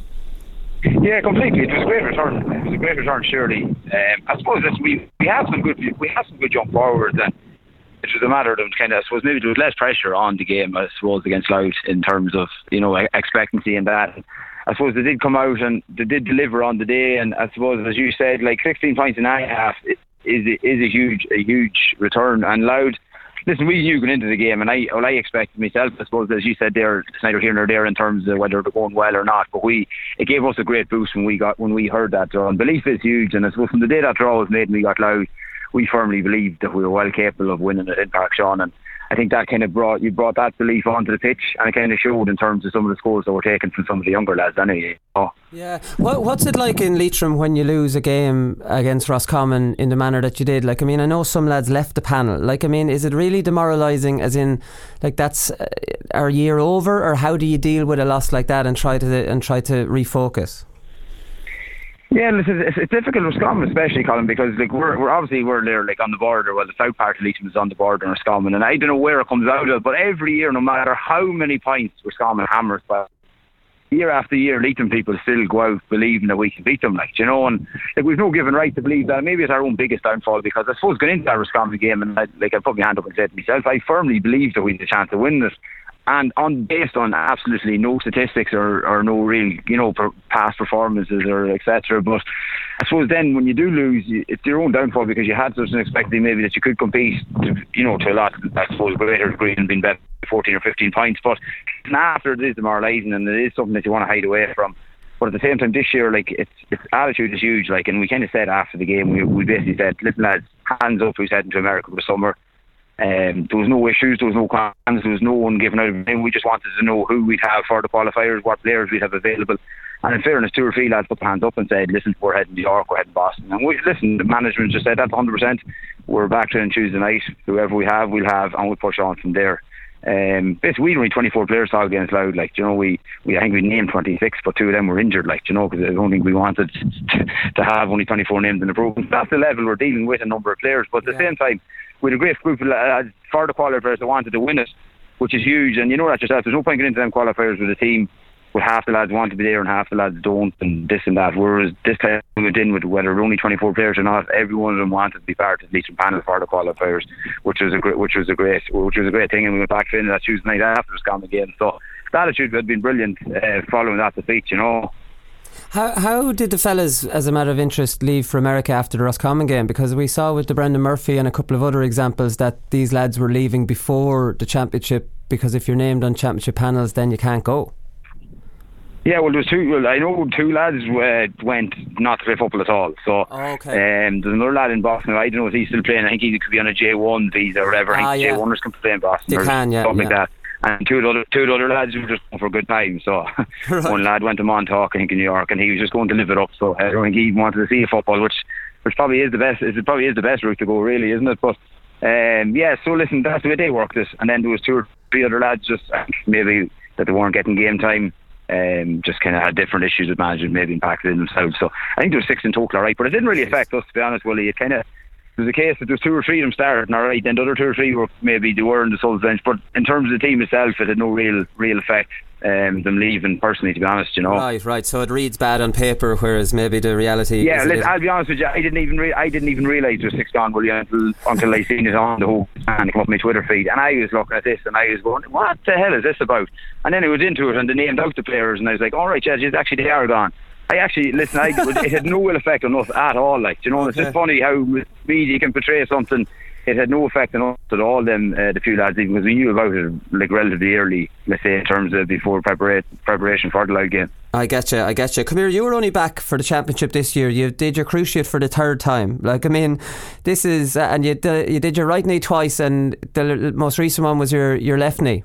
Yeah, completely. It was a great return. It was a great return, surely. Um, I suppose that we we have some good we have some good jump forwards, and it was a matter of kind of, I suppose maybe there was less pressure on the game, I suppose, against Louth in terms of, you know, expectancy and that. I suppose they did come out and they did deliver on the day, and I suppose, as you said, like sixteen points and a half is is a huge a huge return. And Louth, listen, we knew going into the game, and I, well, I expected myself, I suppose, as you said there, it's neither here nor there in terms of whether they're going well or not, but we, it gave us a great boost when we got, when we heard that draw. And belief is huge, and I suppose from the day that draw was made and we got Louth, we firmly believed that we were well capable of winning it in Park Sean, and I think that kind of brought, you brought that belief onto the pitch, and it kind of showed in terms of some of the scores that were taken from some of the younger lads anyway. Oh. Yeah. What, what's it like in Leitrim when you lose a game against Roscommon in the manner that you did? Like, I mean, I know some lads left the panel. Like, I mean, is it really demoralising, as in, like, that's uh, our year over, or how do you deal with a loss like that and try to and try to refocus? Yeah, listen, it's, it's difficult with Roscommon, especially, Colin, because like we're we're obviously we're there like on the border. Well, the south part of Leitrim is on the border in Roscommon, and I don't know where it comes out of, but every year, no matter how many points Roscommon hammers by, year after year, Leitrim people still go out believing that we can beat them, like, you know, and like we've no given right to believe that. Maybe it's our own biggest downfall, because I suppose going into that Roscommon game, and I, like I put my hand up and said to myself, I firmly believe that we had a chance to win this. And on based on absolutely no statistics or, or no real, you know, per, past performances or et cetera. But I suppose then when you do lose, you, it's your own downfall, because you had such an expectancy maybe that you could compete, to, you know, to a lot, I suppose, greater degree and being better fourteen or fifteen points. But after it is demoralising, and it is something that you want to hide away from. But at the same time, this year, like, its its attitude is huge. Like, and we kind of said after the game, we we basically said, listen lads, hands up, who's heading to America for the summer. Um, there was no issues, there was no cons, there was no one giving out of name. We just wanted to know who we'd have for the qualifiers, what players we'd have available. And in fairness, two or three lads put their hands up and said, listen, we're heading to York, we're heading to Boston. And we, listen, the management just said that's one hundred percent. We're back to on Tuesday night. Whoever we have, we'll have, and we'll push on from there. Um, basically, we had only twenty-four players talk against Louth. Like, you know, we, we I think we named twenty-six, but two of them were injured. Like, you know, because I don't think we wanted to, to have only twenty-four names in the program. That's the level we're dealing with, a number of players. But at the yeah. same time, we had a great group of lads for the qualifiers that wanted to win it, which is huge. And you know that yourself. There's no point getting into them qualifiers with a team where half the lads want to be there and half the lads don't, and this and that. Whereas this time we went in with whether only twenty-four players or not, every one of them wanted to be part of the Leitrim panel for the qualifiers, which was a great, which was a great, which was a great thing. And we went back in that Tuesday night after the Roscommon game. So the attitude had been brilliant uh, following that defeat, you know. How how did the fellas, as a matter of interest, leave for America after the Roscommon game? Because we saw with the Brendan Murphy and a couple of other examples that these lads were leaving before the championship, because if you're named on championship panels, then you can't go. Yeah, well, there was two. Well, I know two lads uh, went not to play football at all. So, oh, okay. um, there's another lad in Boston. I don't know if he's still playing. I think he could be on a J one visa or whatever. Ah, I think yeah. J one ers can play in Boston. They or can, yeah, something yeah. like that. And two of the other, two of the other lads were just going for a good time. So right. One lad went to Montauk, I think, in New York, and he was just going to live it up. So I don't think he wanted to see football, which which probably is the best. It probably is the best route to go, really, isn't it? But um, yeah. So listen, that's the way they worked it. And then there was two or three other lads just maybe that they weren't getting game time. Um, just kind of had different issues with management, maybe impacted in themselves. So I think there was six in total, alright, but it didn't really affect us, to be honest, Willie. It kind of, there was a case that there was two or three of them starting, alright, then the other two or three were maybe they were in the subs bench, but in terms of the team itself, it had no real real effect. Um, them leaving personally, to be honest, you know. Right, right. So it reads bad on paper, whereas maybe the reality. Yeah, is listen, I'll be honest with you. I didn't even re- I didn't even realise there was six gone, Willie, until until I seen it on the whole and it came up on my Twitter feed, and I was looking at this and I was going, "What the hell is this about?" And then I was into it and they named out the players, and I was like, "All right, judges, actually they are gone." I actually listen. I, it had no ill effect on us at all. Like, you know, okay. It's just funny how media can portray something it had no effect on us at all. Then uh, the few lads, even because we knew about it like relatively early, let's say in terms of before prepara- preparation for the live game. I get you, I get you. Come here, you were only back for the championship this year. You did your cruciate for the third time. Like, I mean, this is, uh, and you, uh, you did your right knee twice, and the most recent one was your, your left knee.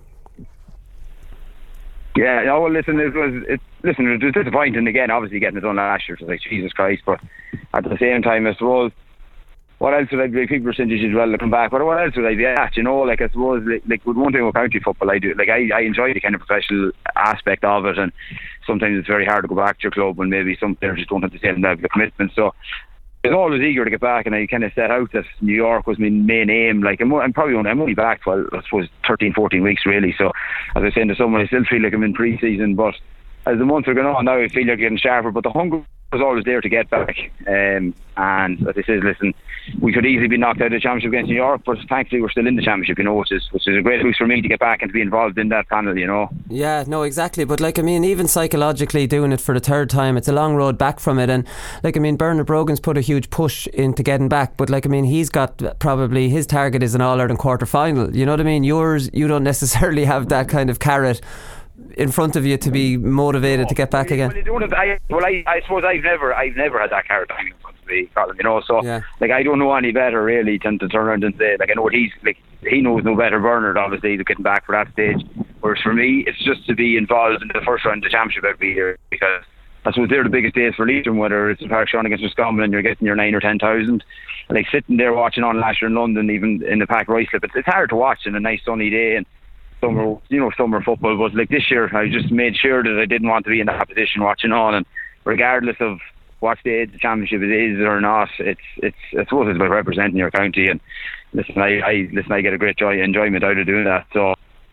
Yeah, no, well, listen, it was, it, listen, it was disappointing again, obviously getting it done last year. It was like, Jesus Christ, but at the same time, I suppose, what else would I be? People were saying you should well come back, but what else would I be at? You know, like I suppose, like, like with one thing with county football, I do, like I, I enjoy the kind of professional aspect of it, and sometimes it's very hard to go back to your club when maybe some players just don't have the same level of commitment. So I was always eager to get back, and I kind of set out that New York was my main aim. Like I'm, I'm probably only, I'm only back for, I suppose, thirteen, fourteen weeks really. So as I was saying to someone, I still feel like I'm in pre-season, but as the months are going on now, I feel like I'm getting sharper. But the hunger was always there to get back. Um, and as I said, listen, we could easily be knocked out of the championship against New York, but thankfully we're still in the championship, you know, which is which is a great boost for me to get back and to be involved in that panel, you know. Yeah, no, exactly. But like, I mean, even psychologically doing it for the third time, it's a long road back from it. And like, I mean, Bernard Brogan's put a huge push into getting back, but like, I mean, he's got probably, his target is an All-Ireland quarter final. You know what I mean? Yours, you don't necessarily have that kind of carrot in front of you to be motivated to get back again. Well, you don't have, I, well I, I suppose I've never I've never had that carrot hanging in front of me, Colin, you know, so yeah. like I don't know any better really than to turn around and say, like I know what he's like, he knows no better, Bernard, obviously, to getting back for that stage, whereas for me it's just to be involved in the first round of the championship every year, because I suppose they're the biggest days for Leitrim, whether it's Park Sean against Roscommon and you're getting your nine or ten thousand. Like sitting there watching on last year in London, even in the Pack Rice Slip, it's, it's hard to watch in a nice sunny day and summer, you know, summer football. But like this year, I just made sure that I didn't want to be in that position watching on, and regardless of what stage the championship it is or not, it's it's I suppose it's about representing your county. And listen, I, I listen, I get a great joy enjoyment out of doing that. So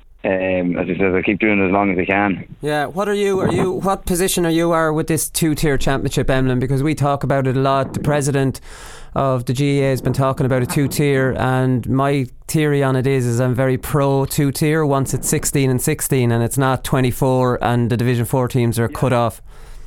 um, as I said, I keep doing it as long as I can. Yeah, what are you? Are you? What position are you are with this two-tier championship, Emlyn? Because we talk about it a lot. The president of the G A A has been talking about a two-tier, and my theory on it is, is I'm very pro two-tier once it's sixteen and sixteen, and it's not twenty-four, and the Division Four teams are cut off.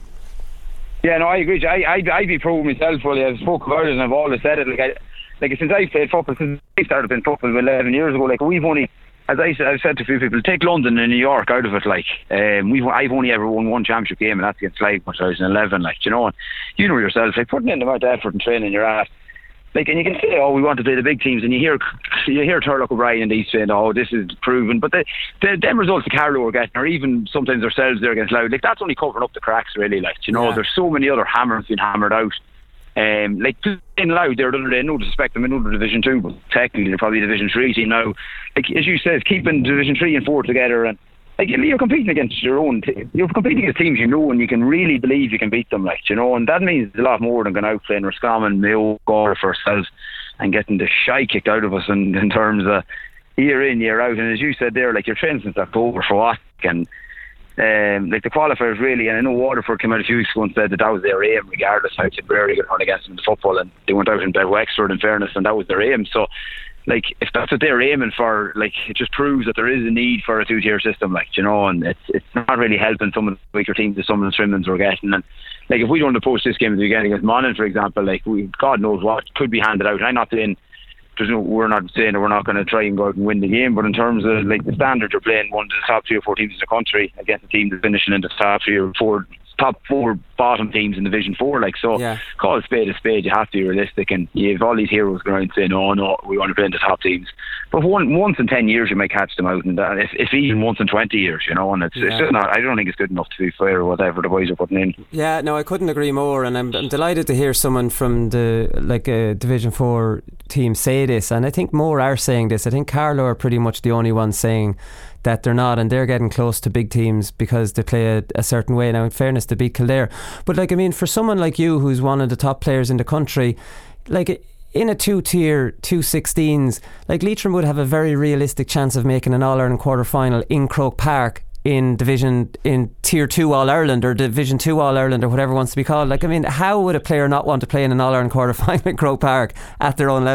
Yeah, no, I agree. I I'd, I'd be pro myself. Really, I've spoken about it, and I've always said it. Like I, like since I played football, since I started playing football eleven years ago, like we've only, as I said, I've said to a few people, take London and New York out of it. Like, um, we've I've only ever won one championship game, and that's against Sligo in two thousand eleven. Like, you know, and you know yourself, like putting in the amount of effort and training you're at. Like, and you can say, oh, we want to play the big teams, and you hear you hear Turlock O'Brien and these saying, oh, this is proven. But the, the them results the Carlow are getting, or even sometimes ourselves there against Louth, like that's only covering up the cracks, really. Like, you know, yeah. There's so many other hammers being hammered out. Um, like in Louth, they're the other day, no disrespect them in another Division Two, but technically they're probably a Division Three team now. Like as you said, keeping Division Three and Four together, and like you're competing against your own, t- you're competing against teams you know, and you can really believe you can beat them. Like, you know, and that means a lot more than going out playing Roscommon, Mayo, Gore for ourselves, and getting the shy kicked out of us in, in terms of year in, year out. And as you said there, like you're training since October for what? And um, like the qualifiers really, and I know Waterford came out a few weeks ago and said that that was their aim, regardless how Tipperary could run against them in the football, and they went out and bet Wexford in fairness, and that was their aim. So like if that's what they're aiming for, like it just proves that there is a need for a two-tier system, like, you know, and it's it's not really helping some of the weaker teams that some of the Trimlands were getting. And like if we don't approach this game as we get against Monaghan, for example, like we God knows what could be handed out. And I'm not saying there's no, we're not saying that we're not going to try and go out and win the game, but in terms of like the standard, you're playing one of the top three or four teams in the country against a team that's finishing in the top three or four top four bottom teams in Division Four. Like, so yeah. Call a spade a spade. You have to be realistic, and you have all these heroes going around saying, "Oh no, we want to play in the top teams." But one, once in ten years, you might catch them out, and if, if even once in twenty years, you know. And it's, yeah. it's just not. I don't think it's good enough to be fair or whatever the boys are putting in. Yeah, no, I couldn't agree more, and I'm, I'm delighted to hear someone from the like a Division Four team say this, and I think more are saying this. I think Carlow are pretty much the only ones saying that they're not, and they're getting close to big teams because they play a, a certain way. Now, in fairness, to beat Kildare, but like I mean, for someone like you who's one of the top players in the country, like in a two-tier, two sixteens, like Leitrim would have a very realistic chance of making an All-Ireland quarter-final in Croke Park in Division in Tier two All-Ireland or Division two All-Ireland or whatever it wants to be called. Like, I mean, how would a player not want to play in an All-Ireland quarter-final in Croke Park at their own level?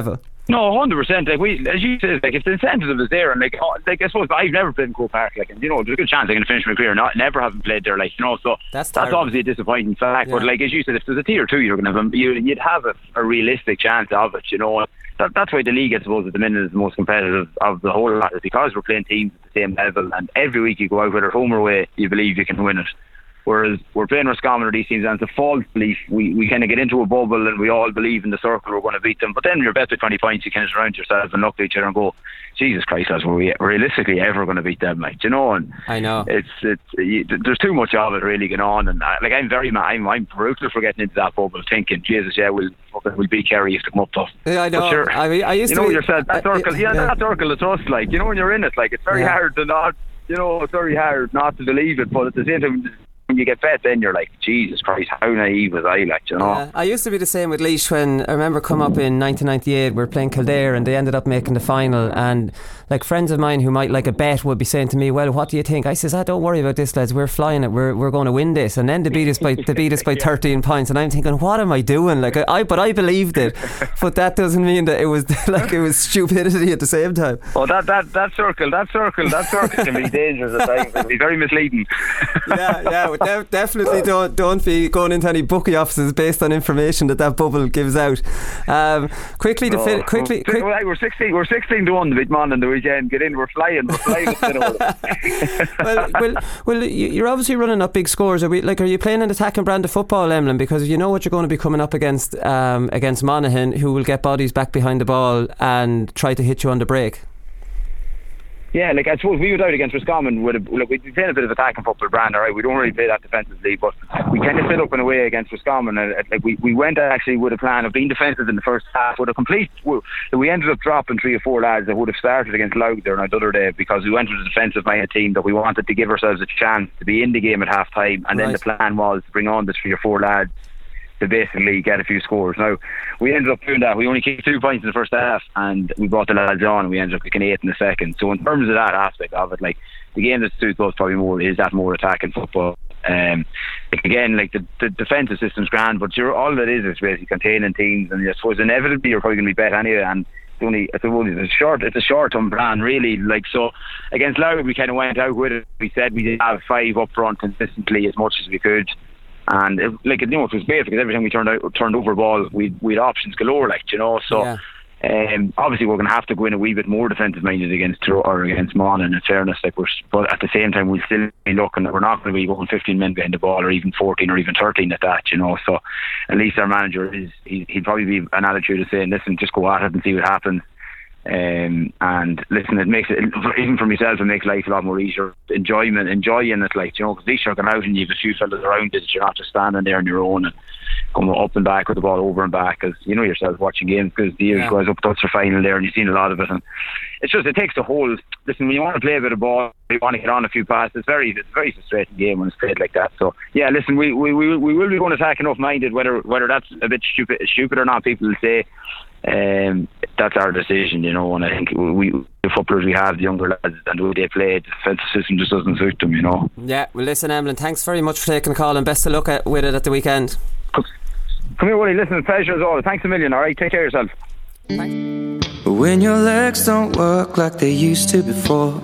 No, one hundred percent. Like we, as you said, like if the incentive is there, and like, oh, like I suppose I've never played in Croke Park, like, and you know, there's a good chance I can finish my career not never having played there, like, you know. So that's, that's obviously a disappointing fact. Yeah. But like as you said, if there's a tier two, you're going to have a, you, you'd have a, a realistic chance of it, you know. That, that's why the league, I suppose, at the minute is the most competitive of the whole lot, is because we're playing teams at the same level, and every week you go out, whether home or away, you believe you can win it. Whereas we're playing Roscommon or these teams, and it's a false belief. We we kind of get into a bubble and we all believe in the circle we're going to beat them. But then you're bet with twenty points, you kind of surround yourself and look at each other and go, Jesus Christ, lads, were we realistically ever going to beat them, like, you know? And I know it's it's you, there's too much of it really going on, and I, like I'm very I'm I'm brutal for getting into that bubble, thinking, Jesus, yeah, we'll we'll beat Kerry if they come up tough. Yeah, I know. But sure, I mean, I used you to know be, yourself that I, circle, yeah, yeah, that circle of trust, like, you know, when you're in it, like, it's very yeah. hard to not, you know, it's very hard not to believe it, but at the same time, when you get bet, then you're like, Jesus Christ, how naive was I, like, you know? Yeah, I used to be the same with Laois when I remember come up in nineteen ninety-eight, we were playing Kildare and they ended up making the final, and like friends of mine who might like a bet would be saying to me, well, what do you think? I says, ah, don't worry about this, lads, we're flying it, we're we're going to win this. And then they beat us by they beat us by thirteen points, and I'm thinking, what am I doing? Like I, I but I believed it, but that doesn't mean that it was like it was stupidity at the same time. Oh, that that that circle, that circle, that circle can be dangerous at times. It can be very misleading. Yeah, yeah, de- definitely don't don't be going into any bookie offices based on information that that bubble gives out. Um, quickly to oh, fit, quickly, quick, quick. we're sixteen, we're sixteen to one the big man on the weekend. Get in, we're flying, we're flying. well, well, well, you're obviously running up big scores. Are we like? Are you playing an attacking brand of football, Emlyn? Because you know what you're going to be coming up against um, against Monaghan, who will get bodies back behind the ball and try to hit you on the break. Yeah, like I suppose we went out against Roscommon with a, look, we played a bit of attacking football brand, alright. We don't really play that defensively, but we kind of set up in a way against Roscommon, and like we, we went actually with a plan of being defensive in the first half with a complete. We ended up dropping three or four lads that would have started against Louth there on the other day, because we went with a defensive minded team that we wanted to give ourselves a chance to be in the game at half time, and right. Then the plan was to bring on the three or four lads to basically get a few scores. Now, we ended up doing that. We only kicked two points in the first half, and we brought the lads on, and we ended up kicking eight in the second. So in terms of that aspect of it, like, the game that suits us probably more is that more attacking football. Um, like again, like the, the defensive system's grand, but you're, all it is is basically containing teams, and I suppose inevitably you're probably going to be bet anyway, and it's only it's a, it's a short it's a short term plan really. Like, so against Louth we kind of went out with it. We said we did have five up front consistently as much as we could. And it, like, you know, it was great because every time we turned out, turned over a ball, we we had options galore, like, you know. So yeah. um, obviously we're going to have to go in a wee bit more defensive minded against or against Monaghan, in fairness. Like, we're, but at the same time we'll still be looking that we're not going to be going fifteen men behind the ball, or even fourteen, or even thirteen at that, you know. So at least our manager is he, he'd probably be an attitude of saying, listen, just go at it and see what happens. Um, and listen, it makes it, even for myself, it makes life a lot more easier. Enjoyment, enjoying it, like, you know, because at least you're going out and you have a few fellas around you, you're not just standing there on your own and going up and back with the ball over and back, because you know yourself watching games, because the yeah. guys up to Ulster final there, and you've seen a lot of it, and it's just, it takes the whole. Listen, when you want to play a bit of ball, you want to get on a few passes, it's very, it's a very frustrating game when it's played like that. So yeah, listen, we we we, we will be going attack enough minded, whether whether that's a bit stupid, stupid or not. People will say. Um, that's our decision, you know, and I think we, the footballers we have, the younger lads, and the way they play, the defensive system just doesn't suit them, you know. Yeah, well, listen, Emlyn, thanks very much for taking the call, and best of luck at, with it at the weekend. Come here, Willie, listen, pleasure as always. Thanks a million, alright, take care of yourself. Thanks. When your legs don't work like they used to before.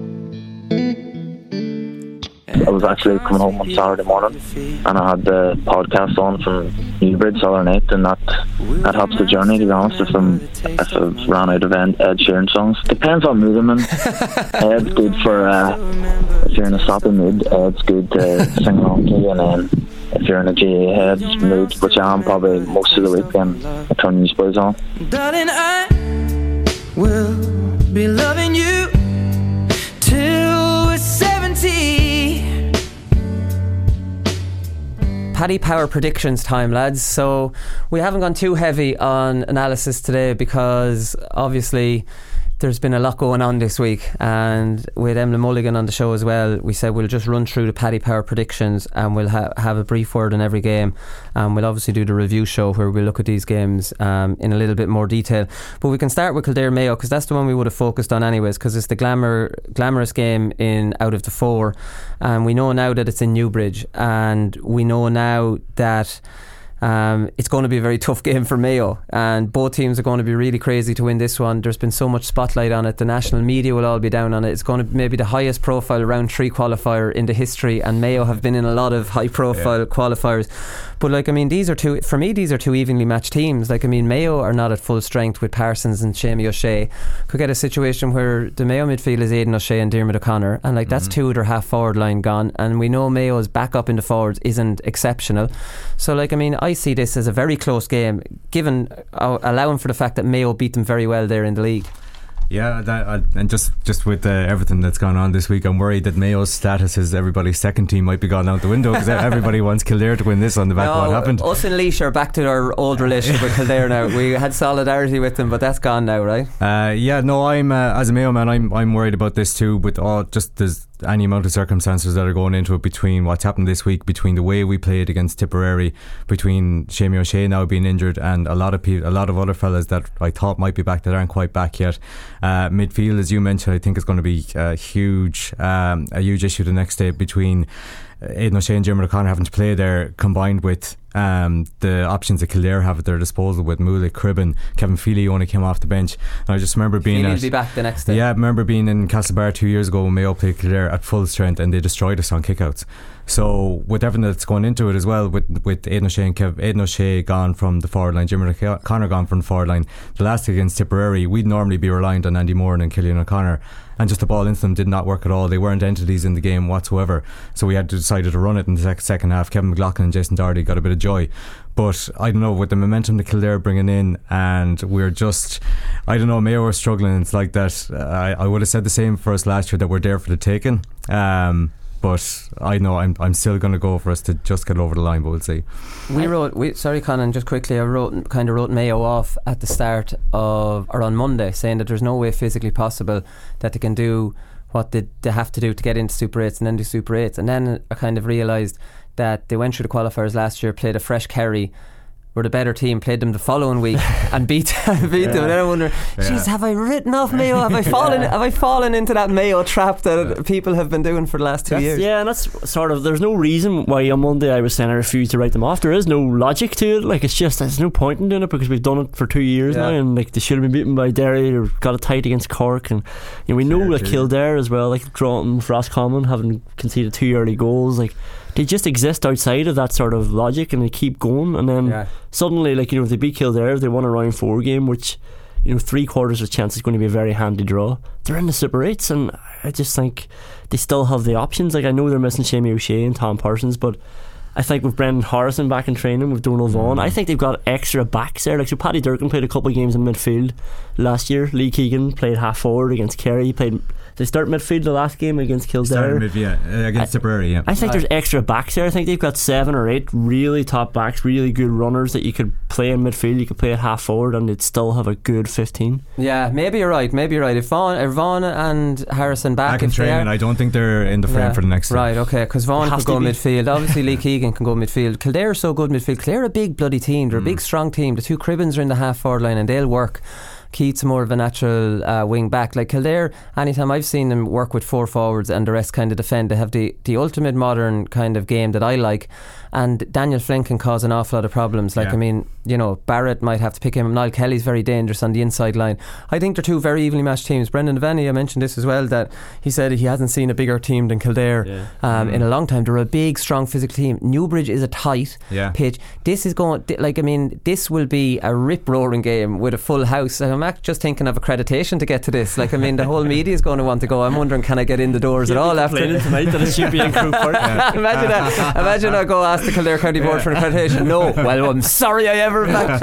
I was actually coming home on Saturday morning, and I had the podcast on from Newbridge Southern Eight, and that that helps the journey, to be honest. If I'm if I've ran out of Ed, Ed Sheeran songs, depends on mood I'm in. Ed's good for uh, if you're in a sappy mood. Ed's good to sing along to, and then if you're in a G A head mood, which I am probably most of the week, then I turn these boys on. Darling, I will be loving you till we're seventy. Paddy Power predictions time, lads. So we haven't gone too heavy on analysis today because obviously there's been a lot going on this week, and with Emlyn Mulligan on the show as well, we said we'll just run through the Paddy Power predictions, and we'll ha- have a brief word on every game, and we'll obviously do the review show where we'll look at these games um, in a little bit more detail. But we can start with Kildare Mayo, because that's the one we would have focused on anyways, because it's the glamour glamorous game in out of the four, and we know now that it's in Newbridge, and we know now that Um, it's going to be a very tough game for Mayo, and both teams are going to be really crazy to win this one. There's been so much spotlight on it. The national media will all be down on it. It's going to be maybe the highest profile round three qualifier in the history, and Mayo have been in a lot of high profile yeah. qualifiers. But like I mean, these are two for me. These are two evenly matched teams. Like I mean, Mayo are not at full strength with Parsons and Shamie O'Shea. Could get a situation where the Mayo midfield is Aidan O'Shea and Diarmuid O'Connor, and like that's mm-hmm. two of their half forward line gone. And we know Mayo's backup in the forwards isn't exceptional. So like I mean, I see this as a very close game, given uh, allowing for the fact that Mayo beat them very well there in the league. Yeah, that, uh, and just just with uh, everything that's gone on this week, I'm worried that Mayo's status as everybody's second team might be gone out the window, because everybody wants Kildare to win this on the back no, of what happened. Us and Laois are back to our old relationship with Kildare now. We had solidarity with them, but that's gone now, right? Uh, yeah, no, I'm uh, as a Mayo man, I'm I'm worried about this too. With all just there's any amount of circumstances that are going into it, between what's happened this week, between the way we played against Tipperary, between Shamie O'Shea now being injured, and a lot of people, a lot of other fellas that I thought might be back that aren't quite back yet. Uh, midfield, as you mentioned, I think is going to be a huge, um, a huge issue the next day, between Aidan O'Shea and Diarmuid O'Connor having to play there, combined with um, the options that Kildare have at their disposal with Mulik, Cribben, Kevin Feely only came off the bench. And I just remember being Feely at, will be back the next day. Yeah, I remember being in Castlebar two years ago when Mayo played Kildare at full strength, and they destroyed us on kickouts. So with everything that's going into it as well, with with Aidan O'Shea and Kev, Aidan O'Shea gone from the forward line, Diarmuid O'Connor gone from the forward line, the last against Tipperary, we'd normally be reliant on Andy Moran and Killian O'Connor, and just the ball into them did not work at all. They weren't entities in the game whatsoever, so we had to decide to run it in the sec- second half. Kevin McLaughlin and Jason Doherty got a bit of joy, but I don't know, with the momentum that Kildare bringing in, and we're just, I don't know, Mayo are struggling. It's like that. uh, I, I would have said the same for us last year, that we're there for the taking. um But I know I'm I'm still going to go for us to just get over the line, but we'll see. We wrote, we, sorry Conan, just quickly, I wrote kind of wrote Mayo off at the start of, or on Monday, saying that there's no way physically possible that they can do what they, they have to do to get into Super eights and then do Super eights. And then I kind of realised that they went through the qualifiers last year, played a fresh Kerry, were the better team, played them the following week and beat beat yeah. them. And then I wonder, geez, yeah. have I written off Mayo? Have I fallen? yeah. Have I fallen into that Mayo trap that yeah. people have been doing for the last two that's, years? Yeah, and that's sort of. There's no reason why on Monday I was saying I refuse to write them off. There is no logic to it. Like, it's just there's no point in doing it, because we've done it for two years yeah. now, and like they should have been beaten by Derry, or got it tight against Cork, and you know, we know like Kildare as well, like drawing for Roscommon, having conceded two early goals, like. They just exist outside of that sort of logic, and they keep going, and then yeah. suddenly, like, you know, if they beat Kildare, they won a round four game, which, you know, three quarters of chance is going to be a very handy draw. They're in the Super eights, and I just think they still have the options. Like, I know they're missing Shamie O'Shea and Tom Parsons, but I think with Brendan Harrison back in training, with Donal Vaughan, mm. I think they've got extra backs there. Like, so Paddy Durkin played a couple of games in midfield last year. Lee Keegan played half forward against Kerry. He played. They start midfield the last game against Kildare. Mid, yeah, against Tipperary. Yeah, I think there's extra backs there. I think they've got seven or eight really top backs, really good runners that you could play in midfield. You could play at half forward, and they'd still have a good fifteen. Yeah, maybe you're right. Maybe you're right. If Vaughan, if Vaughan and Harrison back, back in training, I don't think they're in the frame yeah, for the next. Right. Okay. Because Vaughan could go midfield. Obviously, Lee Keegan can go midfield. Kildare are so good midfield. Kildare are a big bloody team. They're mm. a big strong team. The two Cribbins are in the half forward line, and they'll work. Keats more of a natural uh, wing back. Like Kildare, anytime I've seen them work with four forwards and the rest kind of defend, they have the, the ultimate modern kind of game that I like. And Daniel Flynn can cause an awful lot of problems. Like, yeah. I mean, you know, Barrett might have to pick him. Niall Kelly's very dangerous on the inside line. I think they're two very evenly matched teams. Brendan Devaney, I mentioned this as well, that he said he hasn't seen a bigger team than Kildare yeah. um, mm. in a long time. They're a big, strong physical team. Newbridge is a tight yeah. pitch. This is going, like, I mean, this will be a rip-roaring game with a full house. I'm just thinking of accreditation to get to this. Like, I mean, the whole media is going to want to go. I'm wondering, can I get in the doors at all after tonight that it should be in Croke Park? Yeah. Imagine that. Imagine I go ask the Kildare County Board yeah. for an accreditation. No. Well, I'm sorry I ever matched.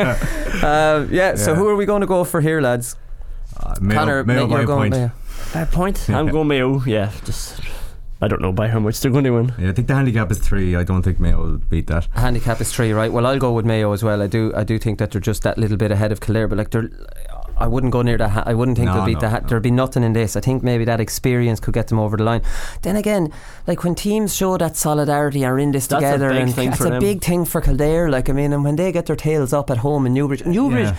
Uh, yeah, yeah. So who are we going to go for here, lads? Uh, Mayo, Connor, Mayo you're by going point. Mayo. By a point. I'm going Mayo. Yeah, just. I don't know by how much they're going to win. Yeah, I think the handicap is three. I don't think Mayo will beat that. Handicap is three, right? Well, I'll go with Mayo as well. I do. I do think that they're just that little bit ahead of Kildare, but like they're. I wouldn't go near that. Ha- I wouldn't think no, they'll beat no, the ha- no. There'd be nothing in this. I think maybe that experience could get them over the line. Then again, like when teams show that solidarity are in this that's together, a big and thing that's for a them. big thing for Kildare. Like, I mean, and when they get their tails up at home in Newbridge, Newbridge. Yeah.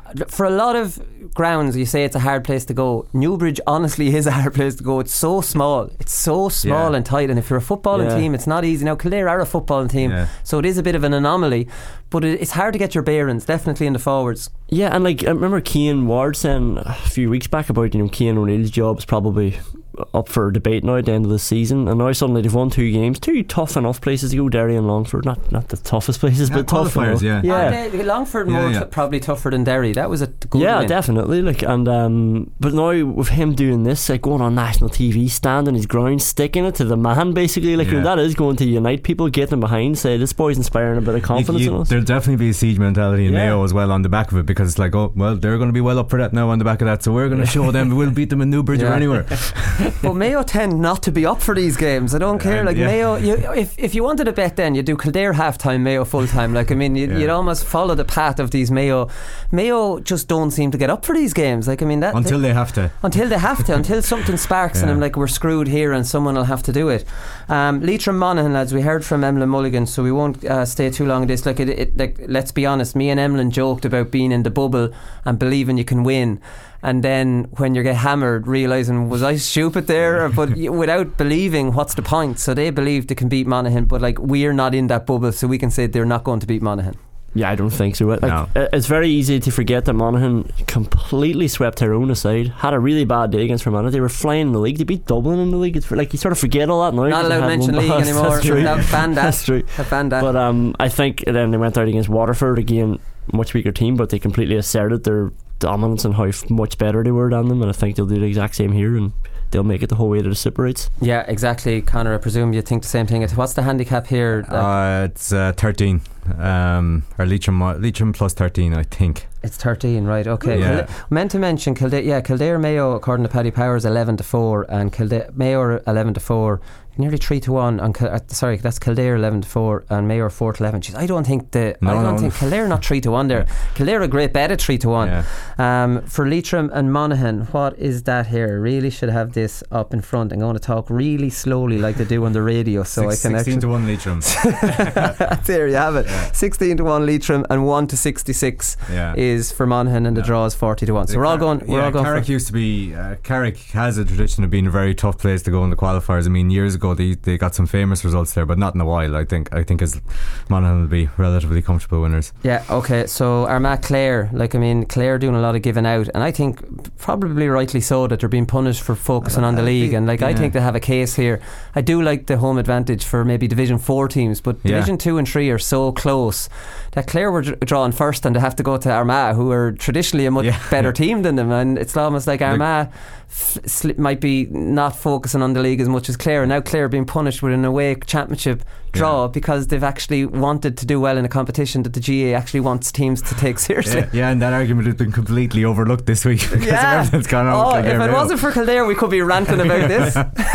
for a lot of grounds, you say it's a hard place to go. Newbridge honestly is a hard place to go. It's so small. It's so small Yeah. and tight. And if you're a footballing Yeah. team, it's not easy. Now, Kildare are a footballing team, Yeah. so it is a bit of an anomaly. But it, it's hard to get your bearings, definitely in the forwards. Yeah, and like I remember Cian Ward saying a few weeks back about, you know, Cian O'Neill's job is probably up for debate now at the end of the season, and now suddenly they've won two games, two tough enough places to go. Derry and Longford, not not the toughest places, Yeah, but tough qualifiers, enough. yeah. yeah. Uh, they- Longford Yeah, more yeah. t- probably tougher than Derry. That was a good Yeah, win. definitely. Like, and um, but now with him doing this, like going on national T V, standing his ground, sticking it to the man, basically, like Yeah. that is going to unite people, get them behind, say this boy's inspiring a bit of confidence You- you- in us. there'll definitely be a siege mentality in Yeah. Mayo as well on the back of it, because it's like, oh well, they're going to be well up for that now on the back of that, so we're going to show them we'll beat them in Newbridge or Yeah. anywhere. But Mayo tend not to be up for these games. I don't care. Uh, Like yeah. Mayo, you, if if you wanted to bet, then you do Kildare half time, Mayo full time. Like I mean, you'd, Yeah. you'd almost follow the path of these Mayo. Mayo just don't seem to get up for these games. Like I mean, that Until they have to. until they have to, until something sparks and Yeah. I'm like, we're screwed here, and someone will have to do it. Um, Leitrim Monaghan, lads, we heard from Emlyn Mulligan, so we won't uh, stay too long on this. Like, it, it, like, let's be honest, me and Emlyn joked about being in the bubble and believing you can win. And then when you get hammered, realising, was I stupid there? But y- without believing, what's the point? So they believe they can beat Monaghan, but like, we're not in that bubble, so we can say they're not going to beat Monaghan. Yeah, I don't think so. Like, No. it- It's very easy to forget that Monaghan completely swept Tyrone aside. Had a really bad day against Fermanagh. They were flying in the league. They beat Dublin in the league. It's for, like you sort of forget all that now. Not because they allowed to had mention one league pass. anymore. That's true. Have banned that. That's true. Have banned that. But um, I think then they went out against Waterford again, much weaker team, but they completely asserted their dominance and how f- much better they were than them. And I think they'll do the exact same here, and they'll make it the whole way to the separates. Yeah, exactly, Connor. I presume you think the same thing. What's the handicap here? Uh, it's uh, thirteen. Um, or Leitrim, Leitrim plus thirteen, I think. It's thirteen, right? Okay. Yeah. Kilda- meant to mention Kildare. Yeah, Kildare Mayo, according to Paddy Powers, eleven to four, and Kildare Mayo are eleven to four. Nearly three to one. On Kil- uh, sorry, that's Kildare eleven to four, and Mayo four to eleven. Jeez, I don't think the. No, I don't no. think Kildare not three to one there. Kildare a great bet at three to one. Yeah. Um, for Leitrim and Monaghan, what is that here? Really should have this up in front. I'm going to talk really slowly, like they do on the radio, so Six, I can sixteen actually. to one Leitrim. There you have it. sixteen to one Leitrim and one to sixty-six Yeah. is for Monaghan, and the draw is forty to one. So we're all going. We're yeah, all going. Carrick For, used to be. Uh, Carrick has a tradition of being a very tough place to go in the qualifiers. I mean, years ago they, they got some famous results there, but not in a while. I think. I think as Monaghan will be relatively comfortable winners. yeah. Okay. So Armagh Clare, like I mean, Clare doing a lot of giving out, and I think probably rightly so that they're being punished for focusing on the league. And like I yeah. think they have a case here. I do like the home advantage for maybe Division Four teams, but Yeah. Division Two and Three are so close that Clare were dr- drawing first, and they have to go to Armagh, who are traditionally a much Yeah. better team than them, and it's almost like Armagh f- sli- might be not focusing on the league as much as Clare. And now Clare being punished with an away championship draw Yeah. because they've actually wanted to do well in a competition that the G A actually wants teams to take seriously. Yeah, yeah, and that argument has been completely overlooked this week because Yeah. of everything's gone on. Oh, with if Kildare it Mayo. wasn't for Kildare, we could be ranting about this.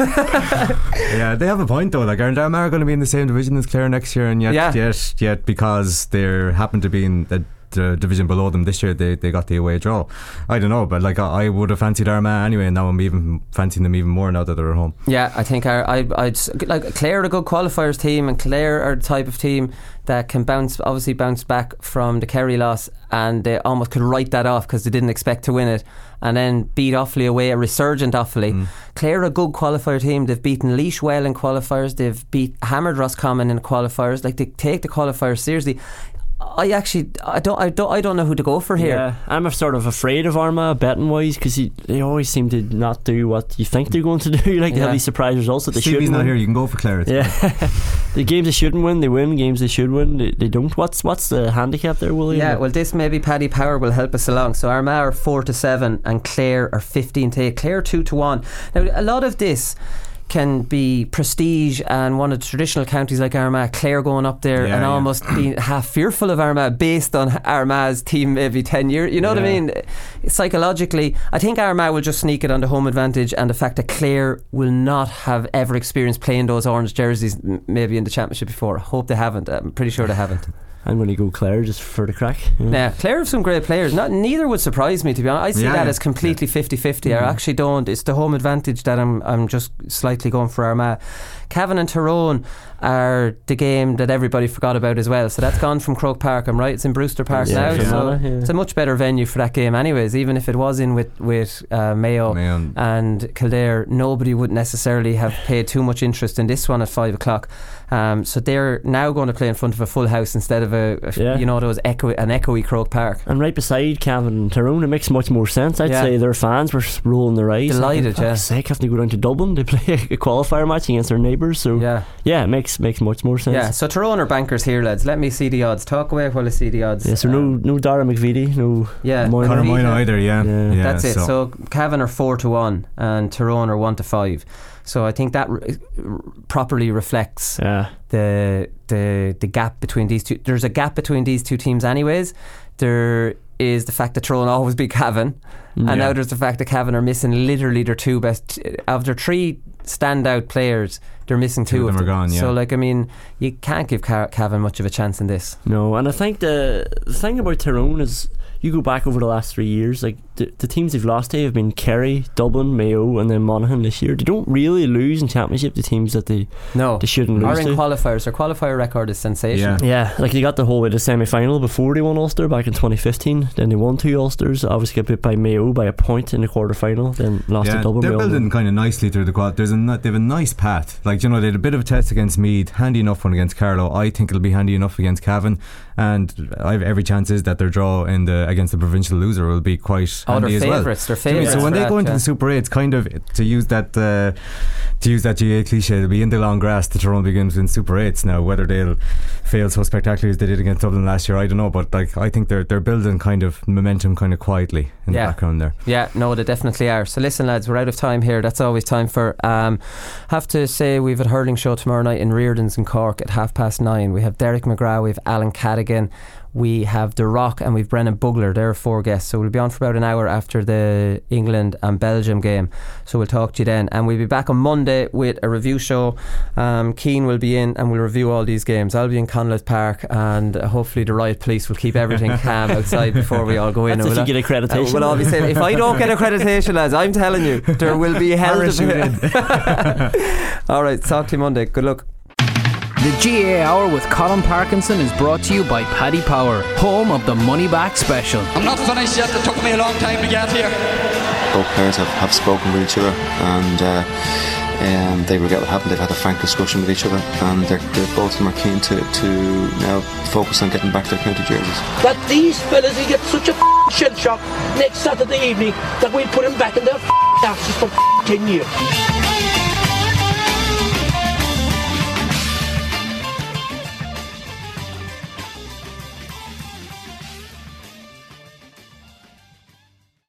Yeah, they have a point though. Like, aren't Armagh going to be in the same division as Clare next year? And yet, Yeah. yet, yet, because they happen to be in the, the division below them this year, they, they got the away draw. I don't know, but like I, I would have fancied Armagh anyway, and now I'm even fancying them even more now that they're at home. Yeah, I think our, I, I'd like Clare are a good qualifiers team, and Clare are the type of team that can bounce, obviously bounce back from the Kerry loss, and they almost could write that off because they didn't expect to win it, and then beat Offaly away, a resurgent Offaly. Mm. Clare are a good qualifier team. They've beaten Laois well in qualifiers. They've beat hammered Roscommon in qualifiers. Like, they take the qualifiers seriously. I actually I don't I don't I don't know who to go for here. Yeah, I'm sort of afraid of Armagh betting wise because they always seem to not do what you think they're going to do. Like, they Yeah. have these surprise results that they Stevie's shouldn't not win. here. You can go for Clare. It's Yeah, the games they shouldn't win, they win. Games they should win, they, they don't. What's what's the handicap there, William? Yeah, well, this maybe Paddy Power will help us along. So Armagh are four to seven, and Clare are fifteen to eight. Clare two to one. Now, a lot of this can be prestige, and one of the traditional counties like Armagh, Clare going up there Yeah, and yeah. almost being half fearful of Armagh based on Armagh's team maybe ten years. You know what I Yeah. mean? Psychologically, I think Armagh will just sneak it on the home advantage, and the fact that Clare will not have ever experienced playing those orange jerseys m- maybe in the championship before. I hope they haven't. I'm pretty sure they haven't. I'm going to go Clare just for the crack. Yeah, yeah Clare have some great players. Not neither would surprise me, to be honest. I see yeah, that yeah. as completely fifty-fifty. Mm-hmm. I actually don't. It's the home advantage that I'm I'm just slightly going for Armagh. Cavan and Tyrone are the game that everybody forgot about as well. So that's gone from Croke Park, I'm right? It's in Brewster Park yeah, now. So yeah. it's a much better venue for that game anyways. Even if it was in with, with uh, Mayo, Mayo and Kildare, nobody would necessarily have paid too much interest in this one at five o'clock. Um, so they're now going to play in front of a full house instead of a, a yeah. you know, those echo, an echoey Croke Park. And right beside Cavan and Tyrone, it makes much more sense. I'd yeah. say their fans were rolling their eyes. Delighted, like, yeah. Sake, have to go down to Dublin. They play a qualifier match against their neighbours. So yeah, yeah, it makes makes much more sense. Yeah. So Tyrone are bankers here, lads. Let me see the odds. Talk away while I see the odds. Yeah. So um, no no Dara McVitie, no yeah Conor Moynihan either. Yeah. yeah, yeah that's it. So. so Cavan are four to one and Tyrone are one to five. So I think that re- properly reflects yeah. the the the gap between these two. There's a gap between these two teams anyways. There is the fact that Tyrone always beat Cavan, and yeah. now there's the fact that Cavan are missing literally their two best of their three standout players. They're missing two, two of them. them. Are gone, yeah. So like I mean, you can't give Car- Cavan much of a chance in this. No, and I think the, the thing about Tyrone is, you go back over the last three years, like the, the teams they've lost to have been Kerry, Dublin, Mayo, and then Monaghan this year. They don't really lose in championship to teams that they no they shouldn't lose or in to. qualifiers. Their qualifier record is sensational. Yeah, yeah. Like they got the whole way to semi final before they won Ulster back in twenty fifteen. Then they won two Ulsters. Obviously got beat by Mayo by a point in the quarter final. Then lost yeah, to Dublin. They're building kind of nicely through the quad. There's a they have a nice path. Like you know, they had a bit of a test against Meath, handy enough one against Carlow. I think it'll be handy enough against Cavan, and I've every chance is that their draw in the against the provincial loser will be quite oh, handy as well. They're favourites. So when they that, go into yeah. the Super eight, it's kind of to use that uh, to use that G A A cliche. They'll be in the long grass. The Tyrone begins in Super eights now. Whether they'll fail so spectacularly as they did against Dublin last year, I don't know. But like I think they're they're building kind of momentum kind of quietly in yeah. the background there. Yeah, no, they definitely are. So listen, lads, we're out of time here. That's always time for. Um, have to say we've a hurling show tomorrow night in Reardon's in Cork at half past nine. We have Derek McGrath, we have Alan Cadigan, we have The Rock, and we've Brennan Bugler. There are four guests, so we'll be on for about an hour after the England and Belgium game, so we'll talk to you then, and we'll be back on Monday with a review show. um, Keane will be in and we'll review all these games. I'll be in Conleth Park, and uh, hopefully the riot police will keep everything calm outside before we all go in. That's and if we'll you get accreditation. uh, we'll all be saying, if I don't get accreditation, lads, I'm telling you there will be hell to alright, talk to you Monday. Good luck. The G A A Hour with Colin Parkinson is brought to you by Paddy Power, home of the Money Back Special. I'm not finished yet. It took me a long time to get here. Both players have, have spoken with each other, and uh, um, they regret what happened. They've had a frank discussion with each other, and they're, they're both of them are keen to, to now focus on getting back their county jerseys. That these fellas will get such a shell shock next Saturday evening that we'll put them back in their asses for ten years.